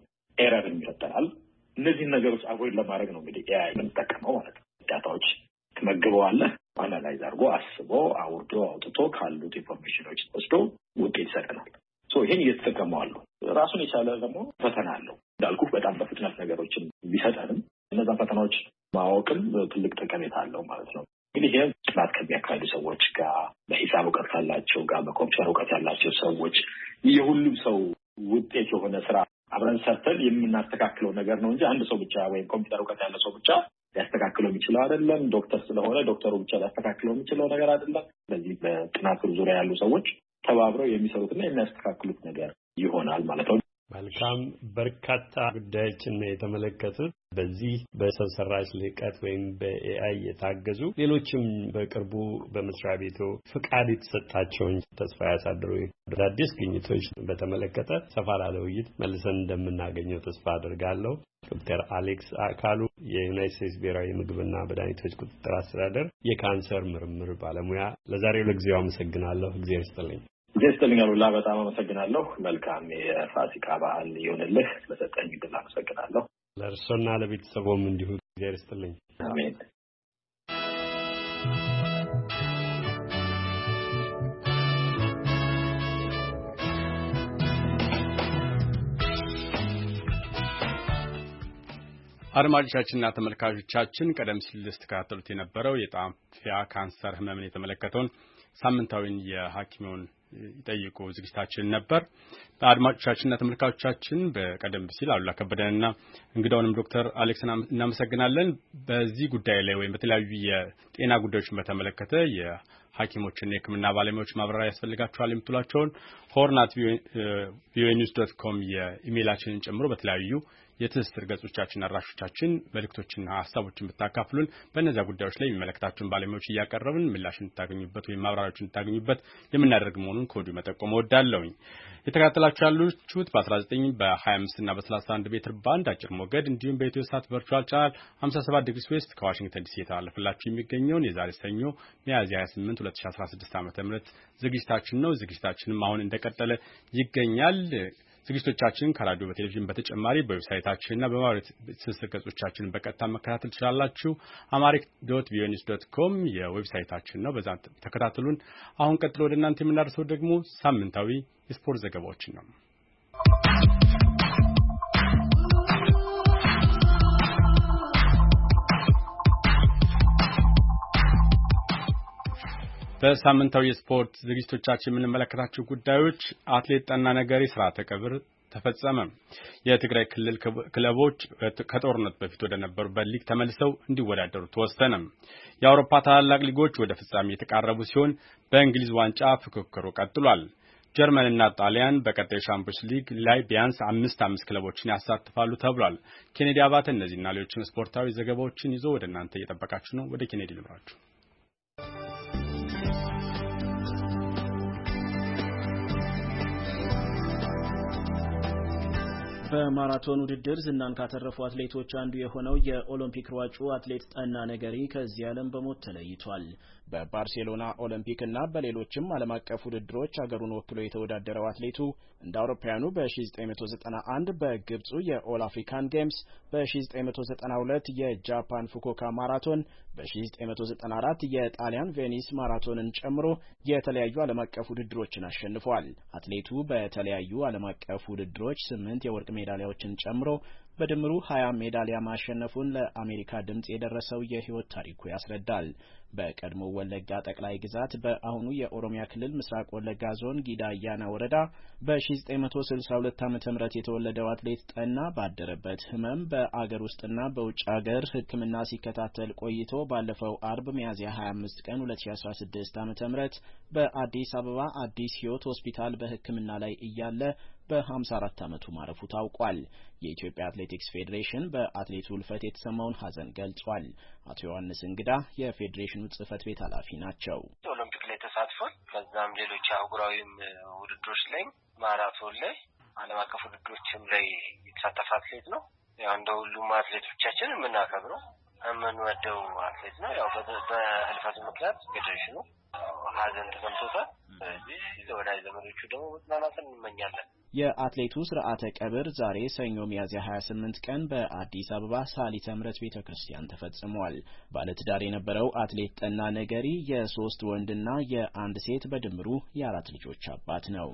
ኤረር ይፈጠራል። እነዚህን ነገሮች አቮይድ ለማድረግ ነው እንግዲህ ኤአይ የምንጠቀመው ማለት ነው። ዳታዎች ትመግበዋለህ፣ አናላይዝ አድርጎ አስቦ አውርዶ አውጥቶ ካሉት ኢንፎርሜሽኖች ወስዶ ውጤት ይሰጠናል። ይሄን እየተጠቀመው አሉ። ራሱን የቻለ ደግሞ ፈተና አለው። እንዳልኩህ በጣም በፍጥነት ነገሮችን ቢሰጠንም እነዛ ፈተናዎች ማወቅም ትልቅ ጠቀሜታ አለው ማለት ነው። እንግዲህ ይሄ ጥናት ከሚያካሂዱ ሰዎች ጋር፣ በሂሳብ እውቀት ካላቸው ጋር፣ በኮምፒውተር እውቀት ያላቸው ሰዎች የሁሉም ሰው ውጤት የሆነ ስራ አብረን ሰርተን የምናስተካክለው ነገር ነው እንጂ አንድ ሰው ብቻ ወይም ኮምፒውተር እውቀት ያለ ሰው ብቻ ሊያስተካክለው የሚችለው አይደለም። ዶክተር ስለሆነ ዶክተሩ ብቻ ሊያስተካክለው የሚችለው ነገር አይደለም። ስለዚህ በጥናቱ ዙሪያ ያሉ ሰዎች ተባብረው የሚሰሩትና የሚያስተካክሉት ነገር ይሆናል ማለት ነው። መልካም። በርካታ ጉዳዮችን የተመለከቱት በዚህ በሰው ሰራሽ ልህቀት ወይም በኤአይ የታገዙ ሌሎችም በቅርቡ በመስሪያ ቤቱ ፍቃድ የተሰጣቸውን ተስፋ ያሳድሩ አዳዲስ ግኝቶች በተመለከተ ሰፋ ላለ ውይይት መልሰን እንደምናገኘው ተስፋ አድርጋለሁ። ዶክተር አሌክስ አካሉ የዩናይትድ ስቴትስ ብሔራዊ ምግብና መድኃኒቶች ቁጥጥር አስተዳደር የካንሰር ምርምር ባለሙያ፣ ለዛሬው ለጊዜው አመሰግናለሁ። እግዚአብሔር ይስጥልኝ። ጀስተልኝ አሉላ፣ በጣም አመሰግናለሁ። መልካም የፋሲካ በዓል ይሁንልህ። ስለሰጠኝ ዕድል አመሰግናለሁ። ለእርሶና ለቤተሰቦም እንዲሁ እግዚአብሔር ይስጥልኝ። አሜን። አድማጮቻችንና ተመልካቾቻችን ቀደም ሲል ስትከታተሉት የነበረው የጣፊያ ካንሰር ህመምን የተመለከተውን ሳምንታዊን የሐኪሙን ይጠይቁ ዝግጅታችን ነበር። አድማጮቻችንና ተመልካቾቻችን በቀደም ሲል አሉላ ከበደንና እንግዳውንም ዶክተር አሌክስን እናመሰግናለን። በዚህ ጉዳይ ላይ ወይም በተለያዩ የጤና ጉዳዮችን በተመለከተ የሐኪሞችና የሕክምና ባለሙያዎች ማብራሪያ ያስፈልጋቸዋል የምትሏቸውን horn@voanews.com የኢሜይላችንን ጨምሮ በተለያዩ የትስስር ገጾቻችን አድራሾቻችን መልእክቶችና ሐሳቦችን ብታካፍሉን በእነዚያ ጉዳዮች ላይ የሚመለከታችሁን ባለሙያዎች እያቀረብን ምላሽ እንድታገኙበት ወይም ማብራሪያዎችን እንድታገኙበት የምናደርግ መሆኑን ከወዲሁ መጠቆም እወዳለሁኝ። የተከታተላችሁ ያላችሁት በ19 በ25 እና በ31 ሜትር ባንድ አጭር ሞገድ እንዲሁም በኢትዮ ሳት ቨርቹዋል ቻናል 57 ዲግሪ ዌስት ከዋሽንግተን ዲሲ የተላለፈላችሁ የሚገኘውን የዛሬ ሰኞ ሚያዝያ 28 2016 ዓ.ም ዝግጅታችን ነው። ዝግጅታችንም አሁን እንደቀጠለ ይገኛል። ዝግጅቶቻችን ከራዲዮ በቴሌቪዥን በተጨማሪ በዌብሳይታችንና በማህበራዊ ትስስር ገጾቻችን በቀጥታ መከታተል ትችላላችሁ። amharic.voanews.com የዌብሳይታችን ነው። በዛ ተከታተሉን። አሁን ቀጥሎ ወደ እናንተ የምናደርሰው ደግሞ ሳምንታዊ የስፖርት ዘገባዎችን ነው። በሳምንታዊ የስፖርት ዝግጅቶቻችን የምንመለከታቸው ጉዳዮች አትሌት ጠና ነገሪ ስርዓተ ቀብር ተፈጸመ። የትግራይ ክልል ክለቦች ከጦርነት በፊት ወደ ነበሩበት ሊግ ተመልሰው እንዲወዳደሩ ተወሰነ። የአውሮፓ ታላላቅ ሊጎች ወደ ፍጻሜ የተቃረቡ ሲሆን በእንግሊዝ ዋንጫ ፍክክሩ ቀጥሏል። ጀርመንና ጣሊያን በቀጣዩ ሻምፒዮንስ ሊግ ላይ ቢያንስ 5 ክለቦችን ያሳትፋሉ ተብሏል። ኬኔዲ አባተ እነዚህና ሌሎችን ስፖርታዊ ዘገባዎችን ይዞ ወደ እናንተ እየጠበቃችሁ ነው። ወደ ኬኔዲ ልምራችሁ። በማራቶን ውድድር ዝናን ካተረፉ አትሌቶች አንዱ የሆነው የኦሎምፒክ ሯጩ አትሌት ጠና ነገሪ ከዚህ ዓለም በሞት ተለይቷል። በባርሴሎና ኦሎምፒክና በሌሎችም ዓለም አቀፍ ውድድሮች ሀገሩን ወክሎ የተወዳደረው አትሌቱ እንደ አውሮፓውያኑ በ1991 በግብፁ የኦል አፍሪካን ጌምስ፣ በ1992 የጃፓን ፉኩኦካ ማራቶን፣ በ1994 የጣሊያን ቬኒስ ማራቶንን ጨምሮ የተለያዩ ዓለም አቀፍ ውድድሮችን አሸንፏል። አትሌቱ በተለያዩ ዓለም አቀፍ ውድድሮች 8 የወርቅ ሜዳሊያዎችን ጨምሮ በድምሩ 20 ሜዳሊያ ማሸነፉን ለአሜሪካ ድምጽ የደረሰው የህይወት ታሪኩ ያስረዳል። በቀድሞ ወለጋ ጠቅላይ ግዛት በአሁኑ የኦሮሚያ ክልል ምስራቅ ወለጋ ዞን ጊዳ አያና ወረዳ በ1962 ዓ.ም የተወለደው አትሌት ጠና ባደረበት ህመም በአገር ውስጥና በውጭ ሀገር ሕክምና ሲከታተል ቆይቶ ባለፈው አርብ ሚያዝያ 25 ቀን 2016 ዓ.ም በአዲስ አበባ አዲስ ህይወት ሆስፒታል በሕክምና ላይ እያለ በ54 ዓመቱ ማረፉ ታውቋል። የኢትዮጵያ አትሌቲክስ ፌዴሬሽን በአትሌቱ ህልፈት የተሰማውን ሐዘን ገልጿል። አቶ ዮሐንስ እንግዳ የፌዴሬሽኑ ጽህፈት ቤት ኃላፊ ናቸው። ኦሎምፒክ ላይ ተሳትፏል። ከዛም ሌሎች አህጉራዊም ውድድሮች ላይ ማራቶን ላይ ዓለም አቀፍ ውድድሮችም ላይ የተሳተፈ አትሌት ነው። ያው እንደ ሁሉም አትሌቶቻችን የምናከብረው የምንወደው አትሌት ነው። ያው በህልፈቱ ምክንያት ፌዴሬሽኑ ሐዘን ተሰምቶታል። ስለዚህ ለወዳጅ ዘመዶቹ ደግሞ መጽናናትን እንመኛለን። የአትሌቱ ስርዓተ ቀብር ዛሬ ሰኞ ሚያዝያ 28 ቀን በአዲስ አበባ ሳሊተ ምሕረት ቤተክርስቲያን ተፈጽሟል። ባለትዳር የነበረው አትሌት ጠና ነገሪ የ3 ወንድና የ1 ሴት በድምሩ የ4 ልጆች አባት ነው።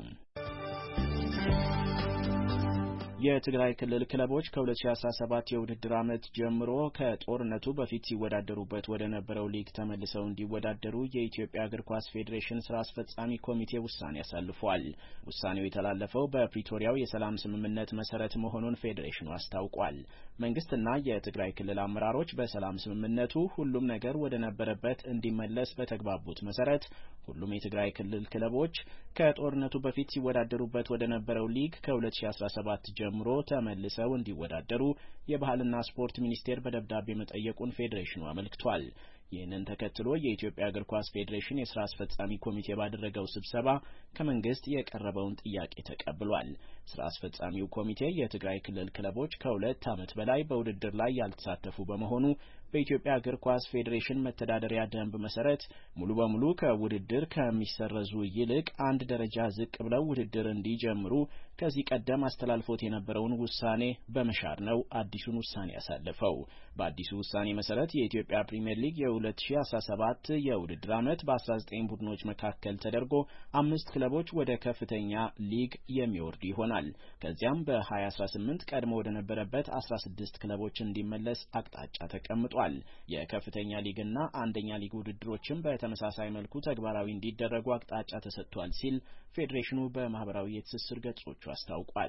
የትግራይ ክልል ክለቦች ከ2017 የውድድር ዓመት ጀምሮ ከጦርነቱ በፊት ሲወዳደሩበት ወደ ነበረው ሊግ ተመልሰው እንዲወዳደሩ የኢትዮጵያ እግር ኳስ ፌዴሬሽን ስራ አስፈጻሚ ኮሚቴ ውሳኔ አሳልፏል። ውሳኔው የተላለፈው በፕሪቶሪያው የሰላም ስምምነት መሰረት መሆኑን ፌዴሬሽኑ አስታውቋል። መንግስትና የትግራይ ክልል አመራሮች በሰላም ስምምነቱ ሁሉም ነገር ወደ ነበረበት እንዲመለስ በተግባቡት መሰረት ሁሉም የትግራይ ክልል ክለቦች ከጦርነቱ በፊት ሲወዳደሩበት ወደ ነበረው ሊግ ከ2017 ጀምሮ ተመልሰው እንዲወዳደሩ የባህልና ስፖርት ሚኒስቴር በደብዳቤ መጠየቁን ፌዴሬሽኑ አመልክቷል። ይህንን ተከትሎ የኢትዮጵያ እግር ኳስ ፌዴሬሽን የስራ አስፈጻሚ ኮሚቴ ባደረገው ስብሰባ ከመንግስት የቀረበውን ጥያቄ ተቀብሏል። ስራ አስፈጻሚው ኮሚቴ የትግራይ ክልል ክለቦች ከ2 ዓመት በላይ በውድድር ላይ ያልተሳተፉ በመሆኑ በኢትዮጵያ እግር ኳስ ፌዴሬሽን መተዳደሪያ ደንብ መሰረት ሙሉ በሙሉ ከውድድር ከሚሰረዙ ይልቅ አንድ ደረጃ ዝቅ ብለው ውድድር እንዲጀምሩ ከዚህ ቀደም አስተላልፎት የነበረውን ውሳኔ በመሻር ነው አዲሱን ውሳኔ ያሳለፈው። በአዲሱ ውሳኔ መሰረት የኢትዮጵያ ፕሪሚየር ሊግ የ2017 የውድድር ዓመት በ19 ቡድኖች መካከል ተደርጎ 5 ክለቦች ወደ ከፍተኛ ሊግ የሚወርዱ ይሆናል። ከዚያም በ2018 ቀድሞ ወደ ነበረበት 16 ክለቦች እንዲመለስ አቅጣጫ ተቀምጧል። የከፍተኛ ሊግና አንደኛ ሊግ ውድድሮችም በተመሳሳይ መልኩ ተግባራዊ እንዲደረጉ አቅጣጫ ተሰጥቷል ሲል ፌዴሬሽኑ በማህበራዊ የትስስር ገጾቹ አስታውቋል።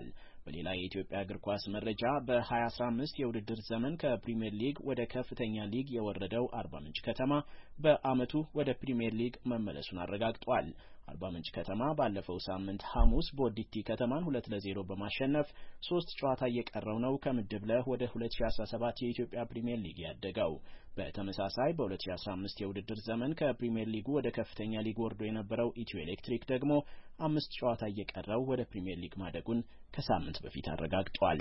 በሌላ የኢትዮጵያ እግር ኳስ መረጃ በ2015 የውድድር ዘመን ከፕሪሚየር ሊግ ወደ ከፍተኛ ሊግ የወረደው አርባ ምንጭ ከተማ በአመቱ ወደ ፕሪሚየር ሊግ መመለሱን አረጋግጧል። አርባ ምንጭ ከተማ ባለፈው ሳምንት ሐሙስ ቦዲቲ ከተማን 2-0 በማሸነፍ 3 ጨዋታ እየቀረው ነው ከምድብ ለ ወደ 2017 የኢትዮጵያ ፕሪሚየር ሊግ ያደገው። በተመሳሳይ በ2015 የውድድር ዘመን ከፕሪሚየር ሊጉ ወደ ከፍተኛ ሊግ ወርዶ የነበረው ኢትዮ ኤሌክትሪክ ደግሞ 5 ጨዋታ እየቀረው ወደ ፕሪሚየር ሊግ ማደጉን ከሳምንት በፊት አረጋግጧል።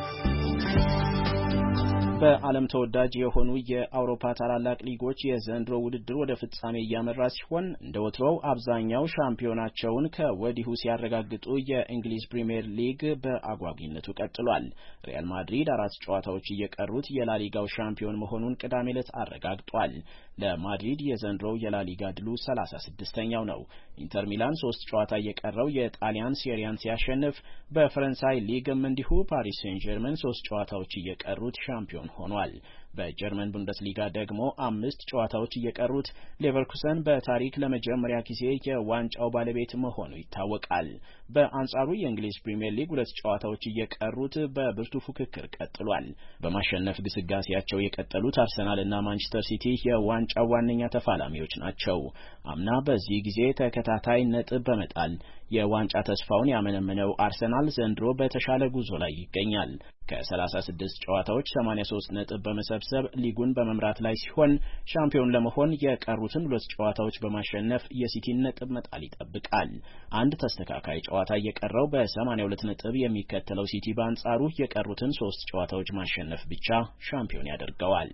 በዓለም ተወዳጅ የሆኑ የአውሮፓ ታላላቅ ሊጎች የዘንድሮ ውድድር ወደ ፍጻሜ እያመራ ሲሆን እንደ ወትሮው አብዛኛው ሻምፒዮናቸውን ከወዲሁ ሲያረጋግጡ የእንግሊዝ ፕሪሚየር ሊግ በአጓጊነቱ ቀጥሏል። ሪያል ማድሪድ 4 ጨዋታዎች እየቀሩት የላሊጋው ሻምፒዮን መሆኑን ቅዳሜ ዕለት አረጋግጧል። ለማድሪድ የዘንድሮው የላሊጋ ድሉ 36ኛው ነው። ኢንተር ሚላን 3 ጨዋታ እየቀረው የጣሊያን ሴሪያን ሲያሸንፍ በፈረንሳይ ሊግም እንዲሁ ፓሪስ ሴን ጀርመን 3 ጨዋታዎች እየቀሩት ሻምፒዮን ሆኗል። በጀርመን ቡንደስሊጋ ደግሞ 5 ጨዋታዎች እየቀሩት ሌቨርኩሰን በታሪክ ለመጀመሪያ ጊዜ የዋንጫው ባለቤት መሆኑ ይታወቃል። በአንጻሩ የእንግሊዝ ፕሪሚየር ሊግ 2 ጨዋታዎች እየቀሩት በብርቱ ፉክክር ቀጥሏል። በማሸነፍ ግስጋሴያቸው የቀጠሉት አርሰናልና ማንቸስተር ሲቲ የዋንጫው ዋነኛ ተፋላሚዎች ናቸው። አምና በዚህ ጊዜ ተከታታይ ነጥብ በመጣል የዋንጫ ተስፋውን ያመነመነው አርሰናል ዘንድሮ በተሻለ ጉዞ ላይ ይገኛል። ከ36 ጨዋታዎች 83 ነጥብ በመሰብሰብ ሊጉን በመምራት ላይ ሲሆን ሻምፒዮን ለመሆን የቀሩትን 2 ጨዋታዎች በማሸነፍ የሲቲን ነጥብ መጣል ይጠብቃል። አንድ ተስተካካይ ጨዋታ እየቀረው በ82 ነጥብ የሚከተለው ሲቲ በአንጻሩ የቀሩትን 3 ጨዋታዎች ማሸነፍ ብቻ ሻምፒዮን ያደርገዋል።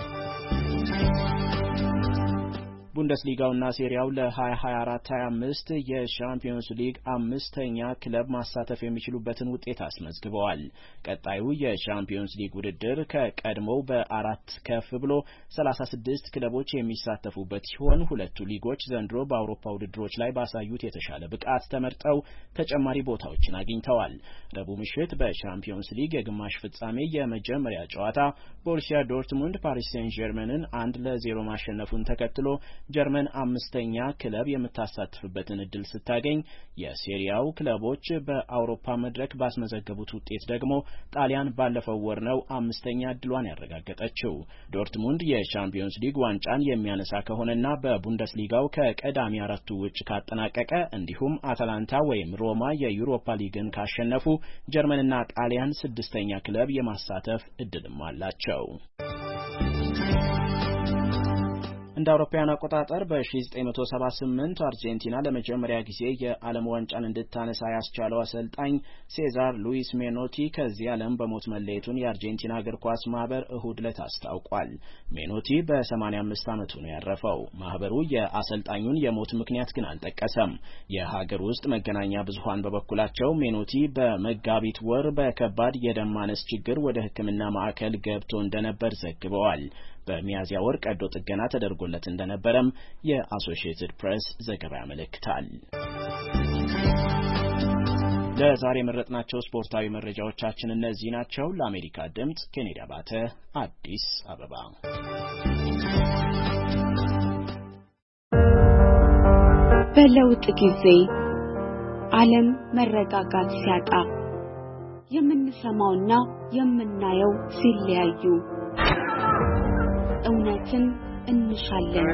ቡንደስሊጋውና ሴሪያው ለ2024-25 የሻምፒዮንስ ሊግ 5ኛ ክለብ ማሳተፍ የሚችሉበትን ውጤት አስመዝግበዋል። ቀጣዩ የሻምፒዮንስ ሊግ ውድድር ከቀድሞው በ4 ከፍ ብሎ 36 ክለቦች የሚሳተፉበት ሲሆን ሁለቱ ሊጎች ዘንድሮ በአውሮፓ ውድድሮች ላይ ባሳዩት የተሻለ ብቃት ተመርጠው ተጨማሪ ቦታዎችን አግኝተዋል። ረቡዕ ምሽት በሻምፒዮንስ ሊግ የግማሽ ፍጻሜ የመጀመሪያ ጨዋታ ቦሩሲያ ዶርትሙንድ ፓሪስ ሴን ጀርመንን 1-0 ማሸነፉን ተከትሎ ጀርመን 5ኛ ክለብ የምታሳትፍበትን እድል ስታገኝ የሴሪያው ክለቦች በአውሮፓ መድረክ ባስመዘገቡት ውጤት ደግሞ ጣሊያን ባለፈው ወር ነው 5ኛ እድሏን ያረጋገጠችው። ዶርትሙንድ የቻምፒየንስ ሊግ ዋንጫን የሚያነሳ ከሆነና በቡንደስሊጋው ከቀዳሚ 4ቱ ውጭ ካጠናቀቀ እንዲሁም አታላንታ ወይም ሮማ የዩሮፓ ሊግን ካሸነፉ ጀርመንና ጣሊያን 6ኛ ክለብ የማሳተፍ እድልም አላቸው። እንደ አውሮፓውያን አቆጣጠር በ1978 አርጀንቲና ለመጀመሪያ ጊዜ የዓለም ዋንጫን እንድታነሳ ያስቻለው አሰልጣኝ ሴዛር ሉዊስ ሜኖቲ ከዚህ ዓለም በሞት መለየቱን የአርጀንቲና እግር ኳስ ማህበር እሁድ ዕለት አስታውቋል። ሜኖቲ በ85 ዓመቱ ነው ያረፈው። ማህበሩ የአሰልጣኙን የሞት ምክንያት ግን አልጠቀሰም። የሀገር ውስጥ መገናኛ ብዙሃን በበኩላቸው ሜኖቲ በመጋቢት ወር በከባድ የደም ማነስ ችግር ወደ ሕክምና ማዕከል ገብቶ እንደነበር ዘግበዋል። በሚያዝያ ወር ቀዶ ጥገና ተደርጎለት እንደነበረም የአሶሺየትድ ፕሬስ ዘገባ ያመለክታል። ለዛሬ የመረጥናቸው ስፖርታዊ መረጃዎቻችን እነዚህ ናቸው። ለአሜሪካ ድምጽ ኬኔዲ አባተ፣ አዲስ አበባ። በለውጥ ጊዜ ዓለም መረጋጋት ሲያጣ የምንሰማውና የምናየው ሲለያዩ እውነትን እንሻለን።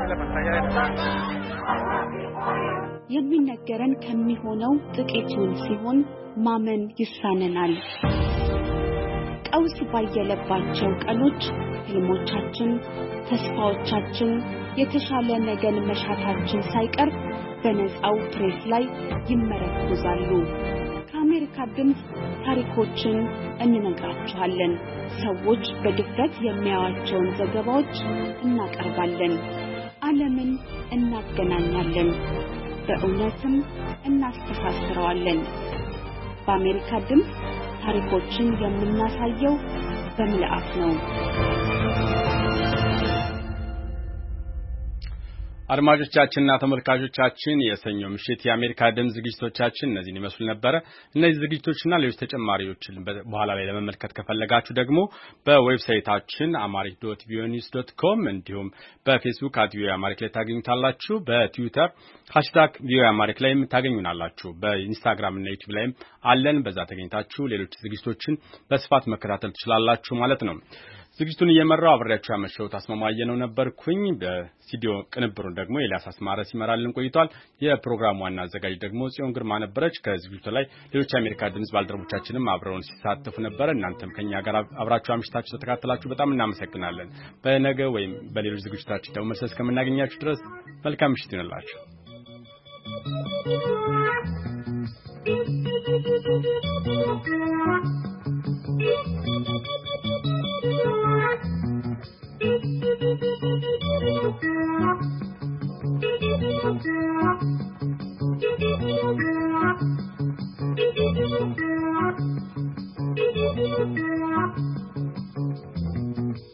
የሚነገረን ከሚሆነው ጥቂቱን ሲሆን ማመን ይሳነናል። ቀውስ ባየለባቸው ቀኖች ህልሞቻችን፣ ተስፋዎቻችን፣ የተሻለ ነገን መሻታችን ሳይቀር በነፃው ፕሬስ ላይ ይመረኮዛሉ። ከአሜሪካ ድምፅ ታሪኮችን እንነግራችኋለን። ሰዎች በድፍረት የሚያዩዋቸውን ዘገባዎች እናቀርባለን። ዓለምን እናገናኛለን፣ በእውነትም እናስተሳስረዋለን። በአሜሪካ ድምፅ ታሪኮችን የምናሳየው በምልአት ነው። አድማጮቻችንና ተመልካቾቻችን የሰኞ ምሽት የአሜሪካ ድምጽ ዝግጅቶቻችን እነዚህን ይመስሉ ነበር። እነዚህ ዝግጅቶችና ሌሎች ተጨማሪዎችን በኋላ ላይ ለመመልከት ከፈለጋችሁ ደግሞ በዌብሳይታችን amharic.voanews.com እንዲሁም በፌስቡክ @voaamharic ላይ ታገኙታላችሁ። በትዊተር #voaamharic ላይ ታገኙናላችሁ። በኢንስታግራም እና ዩቲዩብ ላይም አለን። በዛ ተገኝታችሁ ሌሎች ዝግጅቶችን በስፋት መከታተል ትችላላችሁ ማለት ነው። ዝግጅቱን እየመራው አብሬያችሁ ያመሸሁት አስማማየ ነው ነበርኩኝ። በስቱዲዮ ቅንብሩን ደግሞ ኤልያስ አስማረ ሲመራልን ቆይቷል። የፕሮግራሙ ዋና አዘጋጅ ደግሞ ጽዮን ግርማ ነበረች። ከዝግጅቱ ላይ ሌሎች የአሜሪካ ድምጽ ባልደረቦቻችንም አብረውን ሲሳተፉ ነበር። እናንተም ከኛ ጋር አብራችሁ አምሽታችሁ ተከታተላችሁ በጣም እናመሰግናለን። በነገ ወይም በሌሎች ዝግጅቶቻችን ደግሞ መልሰን እስከምናገኛችሁ ድረስ መልካም ምሽት ይሁንላችሁ።